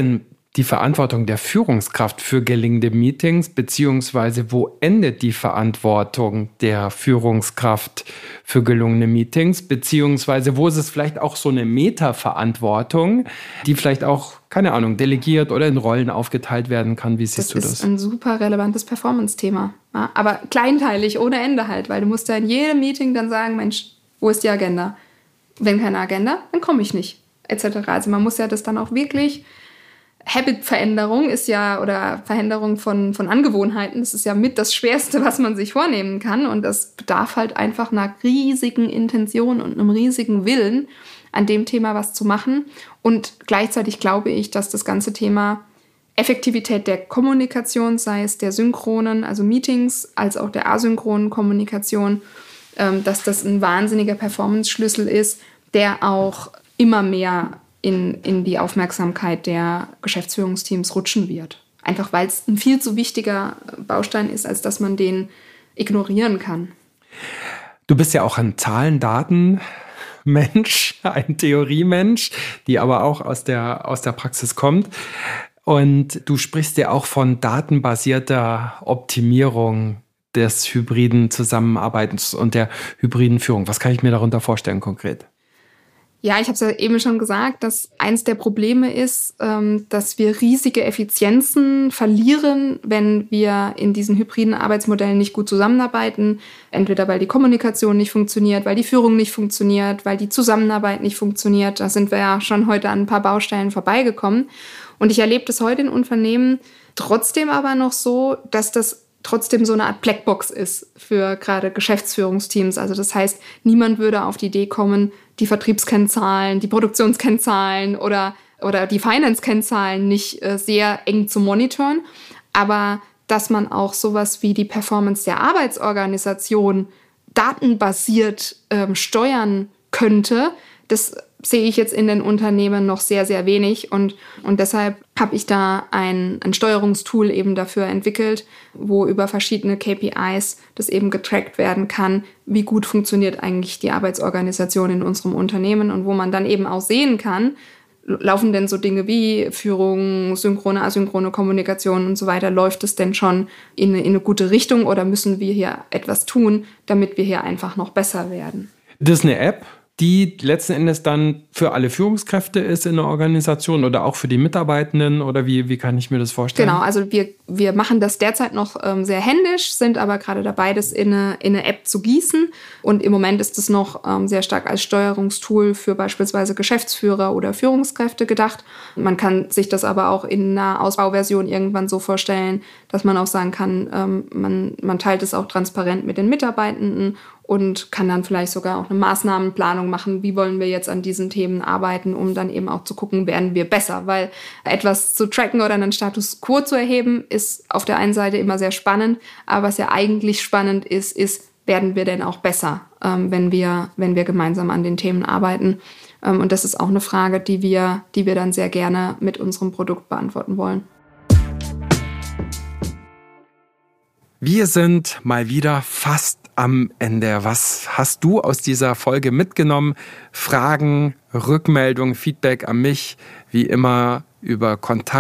die Verantwortung der Führungskraft für gelingende Meetings, beziehungsweise wo endet die Verantwortung der Führungskraft für gelungene Meetings, beziehungsweise wo ist es vielleicht auch so eine Meta-Verantwortung, die vielleicht auch, keine Ahnung, delegiert oder in Rollen aufgeteilt werden kann. Wie siehst du das? Das ist ein super relevantes Performance-Thema. Ja, aber kleinteilig, ohne Ende halt, weil du musst ja in jedem Meeting dann sagen, Mensch, wo ist die Agenda? Wenn keine Agenda, dann komme ich nicht, etc. Also man muss ja das dann auch wirklich... Habit-Veränderung ist ja, oder Veränderung von Angewohnheiten, das ist ja mit das Schwerste, was man sich vornehmen kann. Und das bedarf halt einfach einer riesigen Intention und einem riesigen Willen, an dem Thema was zu machen. Und gleichzeitig glaube ich, dass das ganze Thema Effektivität der Kommunikation, sei es der synchronen, also Meetings, als auch der asynchronen Kommunikation, dass das ein wahnsinniger Performance-Schlüssel ist, der auch immer mehr in die Aufmerksamkeit der Geschäftsführungsteams rutschen wird. Einfach weil es ein viel zu wichtiger Baustein ist, als dass man den ignorieren kann. Du bist ja auch ein Zahlen-, Daten-Mensch, ein Theoriemensch, die aber auch aus der Praxis kommt. Und du sprichst ja auch von datenbasierter Optimierung des hybriden Zusammenarbeitens und der hybriden Führung. Was kann ich mir darunter vorstellen konkret? Ja, ich habe es ja eben schon gesagt, dass eins der Probleme ist, dass wir riesige Effizienzen verlieren, wenn wir in diesen hybriden Arbeitsmodellen nicht gut zusammenarbeiten. Entweder weil die Kommunikation nicht funktioniert, weil die Führung nicht funktioniert, weil die Zusammenarbeit nicht funktioniert. Da sind wir ja schon heute an ein paar Baustellen vorbeigekommen. Und ich erlebe das heute in Unternehmen trotzdem aber noch so, dass das trotzdem so eine Art Blackbox ist für gerade Geschäftsführungsteams. Also das heißt, niemand würde auf die Idee kommen, die Vertriebskennzahlen, die Produktionskennzahlen oder die Finance-Kennzahlen nicht sehr eng zu monitoren. Aber dass man auch sowas wie die Performance der Arbeitsorganisation datenbasiert steuern könnte, das sehe ich jetzt in den Unternehmen noch sehr, sehr wenig. Und deshalb habe ich da ein Steuerungstool eben dafür entwickelt, wo über verschiedene KPIs das eben getrackt werden kann, wie gut funktioniert eigentlich die Arbeitsorganisation in unserem Unternehmen und wo man dann eben auch sehen kann, laufen denn so Dinge wie Führung, synchrone, asynchrone Kommunikation und so weiter, läuft es denn schon in eine gute Richtung oder müssen wir hier etwas tun, damit wir hier einfach noch besser werden? Das ist eine App, die letzten Endes dann für alle Führungskräfte ist in der Organisation oder auch für die Mitarbeitenden? Oder wie kann ich mir das vorstellen? Genau, also wir machen das derzeit noch sehr händisch, sind aber gerade dabei, das in eine App zu gießen. Und im Moment ist es noch sehr stark als Steuerungstool für beispielsweise Geschäftsführer oder Führungskräfte gedacht. Man kann sich das aber auch in einer Ausbauversion irgendwann so vorstellen, dass man auch sagen kann, man teilt es auch transparent mit den Mitarbeitenden und kann dann vielleicht sogar auch eine Maßnahmenplanung machen, wie wollen wir jetzt an diesen Themen arbeiten, um dann eben auch zu gucken, werden wir besser. Weil etwas zu tracken oder einen Status quo zu erheben, ist auf der einen Seite immer sehr spannend, aber was ja eigentlich spannend ist, werden wir denn auch besser, wenn wir gemeinsam an den Themen arbeiten. Und das ist auch eine Frage, die wir dann sehr gerne mit unserem Produkt beantworten wollen. Wir sind mal wieder fast am Ende. Was hast du aus dieser Folge mitgenommen? Fragen, Rückmeldungen, Feedback an mich, wie immer über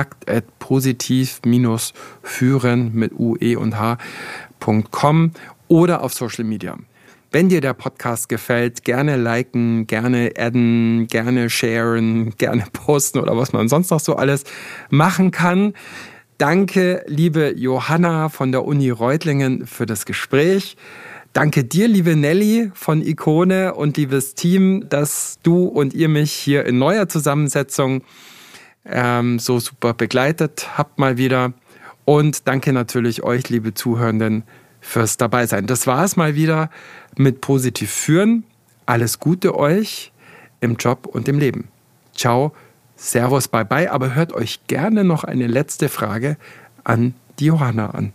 kontakt@positiv-führen mit UE und H.com oder auf Social Media. Wenn dir der Podcast gefällt, gerne liken, gerne adden, gerne sharen, gerne posten oder was man sonst noch so alles machen kann. Danke, liebe Johanna von der Uni Reutlingen, für das Gespräch. Danke dir, liebe Nelly von Ikone und liebes Team, dass du und ihr mich hier in neuer Zusammensetzung so super begleitet habt mal wieder. Und danke natürlich euch, liebe Zuhörenden, fürs Dabeisein. Das war es mal wieder mit Positiv führen. Alles Gute euch im Job und im Leben. Ciao. Servus, bye bye, aber hört euch gerne noch eine letzte Frage an die Johanna an.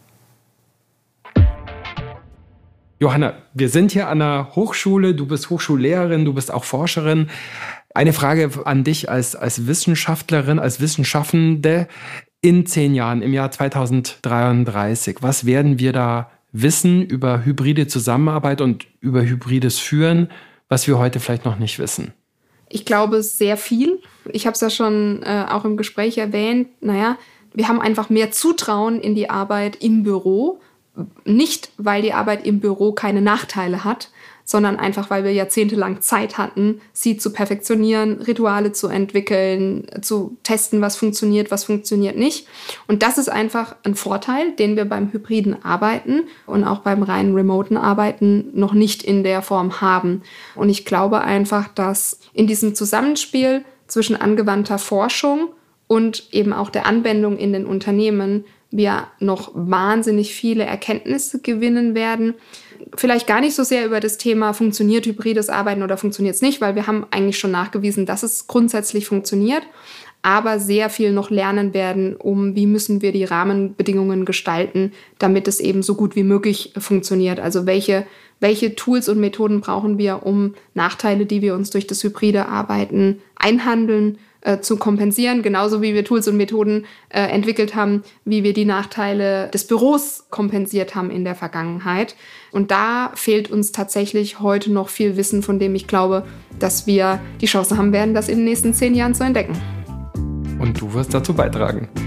Johanna, wir sind hier an der Hochschule, du bist Hochschullehrerin, du bist auch Forscherin. Eine Frage an dich als Wissenschaftlerin, als Wissenschaftende in 10 Jahren, im Jahr 2033. Was werden wir da wissen über hybride Zusammenarbeit und über hybrides Führen, was wir heute vielleicht noch nicht wissen? Ich glaube sehr viel. Ich habe es ja schon auch im Gespräch erwähnt, wir haben einfach mehr Zutrauen in die Arbeit im Büro. Nicht, weil die Arbeit im Büro keine Nachteile hat, sondern einfach, weil wir jahrzehntelang Zeit hatten, sie zu perfektionieren, Rituale zu entwickeln, zu testen, was funktioniert nicht. Und das ist einfach ein Vorteil, den wir beim hybriden Arbeiten und auch beim reinen remoten Arbeiten noch nicht in der Form haben. Und ich glaube einfach, dass in diesem Zusammenspiel zwischen angewandter Forschung und eben auch der Anwendung in den Unternehmen wir noch wahnsinnig viele Erkenntnisse gewinnen werden. Vielleicht gar nicht so sehr über das Thema, funktioniert hybrides Arbeiten oder funktioniert es nicht, weil wir haben eigentlich schon nachgewiesen, dass es grundsätzlich funktioniert, aber sehr viel noch lernen werden, wie müssen wir die Rahmenbedingungen gestalten, damit es eben so gut wie möglich funktioniert. Also welche Tools und Methoden brauchen wir, um Nachteile, die wir uns durch das hybride Arbeiten einhandeln, zu kompensieren, genauso wie wir Tools und Methoden entwickelt haben, wie wir die Nachteile des Büros kompensiert haben in der Vergangenheit. Und da fehlt uns tatsächlich heute noch viel Wissen, von dem ich glaube, dass wir die Chance haben werden, das in den nächsten 10 Jahren zu entdecken. Und du wirst dazu beitragen.